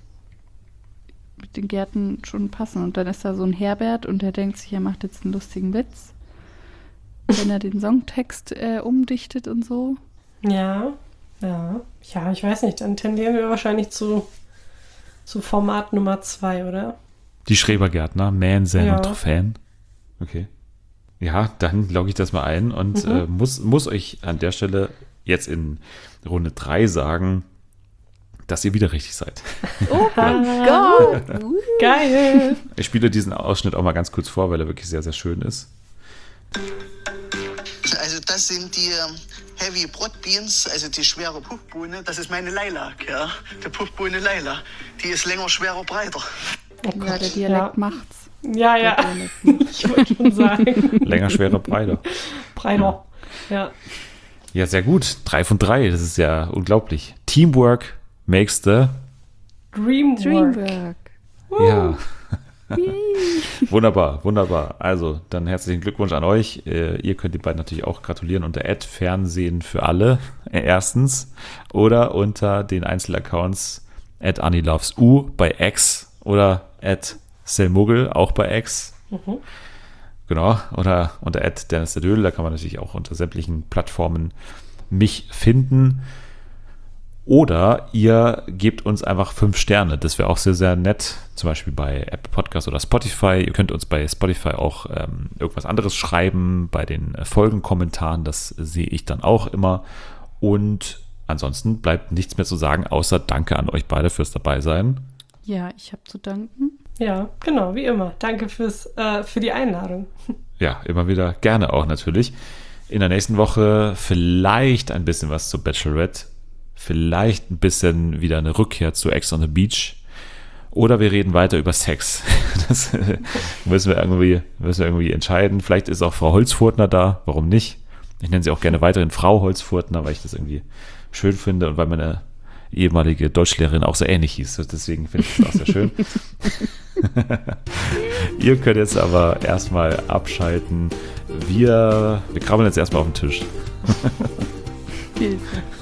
mit den Gärten schon passen. Und dann ist da so ein Herbert und der denkt sich, er macht jetzt einen lustigen Witz. Wenn er den Songtext umdichtet und so. Ja, ich weiß nicht, dann tendieren wir wahrscheinlich zu Format Nummer 2, oder? Die Schrebergärtner, mähen, säen Ja. und Trophäen. Okay. Ja, dann logge ich das mal ein und muss euch an der Stelle jetzt in Runde 3 sagen, dass ihr wieder richtig seid. Oh mein Gott! Geil! Ich spiele diesen Ausschnitt auch mal ganz kurz vor, weil er wirklich sehr, sehr schön ist. Also das sind die Heavy Broad Beans, also die schwere Puffbohne. Das ist meine Lilac, ja. Die Puffbohne Lilac. Die ist länger, schwerer, breiter. Oh Ja, Gott, der Dialekt macht's. Ja, ja. Der Dialekt macht's. Ich wollte schon sagen. Länger, schwerer, breiter. Breiter. Ja. Ja, sehr gut. 3 von 3. Das ist ja unglaublich. Teamwork makes the... Dreamwork. Dreamwork. Ja. Wunderbar, wunderbar. Also, dann herzlichen Glückwunsch an euch. Ihr könnt die beiden natürlich auch gratulieren unter @Fernsehen für alle, erstens. Oder unter den Einzelaccounts @AnnieLovesU bei X oder @Selmuggel auch bei X. Genau. Oder unter @DennisDerDödel. Da kann man natürlich auch unter sämtlichen Plattformen mich finden. Oder ihr gebt uns einfach 5 Sterne. Das wäre auch sehr, sehr nett. Zum Beispiel bei Apple Podcast oder Spotify. Ihr könnt uns bei Spotify auch irgendwas anderes schreiben. Bei den Folgenkommentaren. Das sehe ich dann auch immer. Und ansonsten bleibt nichts mehr zu sagen, außer Danke an euch beide fürs Dabeisein. Ja, ich habe zu danken. Ja, genau, wie immer. Danke für die Einladung. Ja, immer wieder gerne auch natürlich. In der nächsten Woche vielleicht ein bisschen was zu Bachelorette. Vielleicht ein bisschen wieder eine Rückkehr zu Ex on the Beach. Oder wir reden weiter über Sex. Das müssen wir irgendwie entscheiden. Vielleicht ist auch Frau Holzfurtner da. Warum nicht? Ich nenne sie auch gerne weiterhin Frau Holzfurtner, weil ich das irgendwie schön finde und weil meine ehemalige Deutschlehrerin auch so ähnlich hieß. Deswegen finde ich das auch sehr schön. Ihr könnt jetzt aber erstmal abschalten. Wir krabbeln jetzt erstmal auf den Tisch. Hilfe.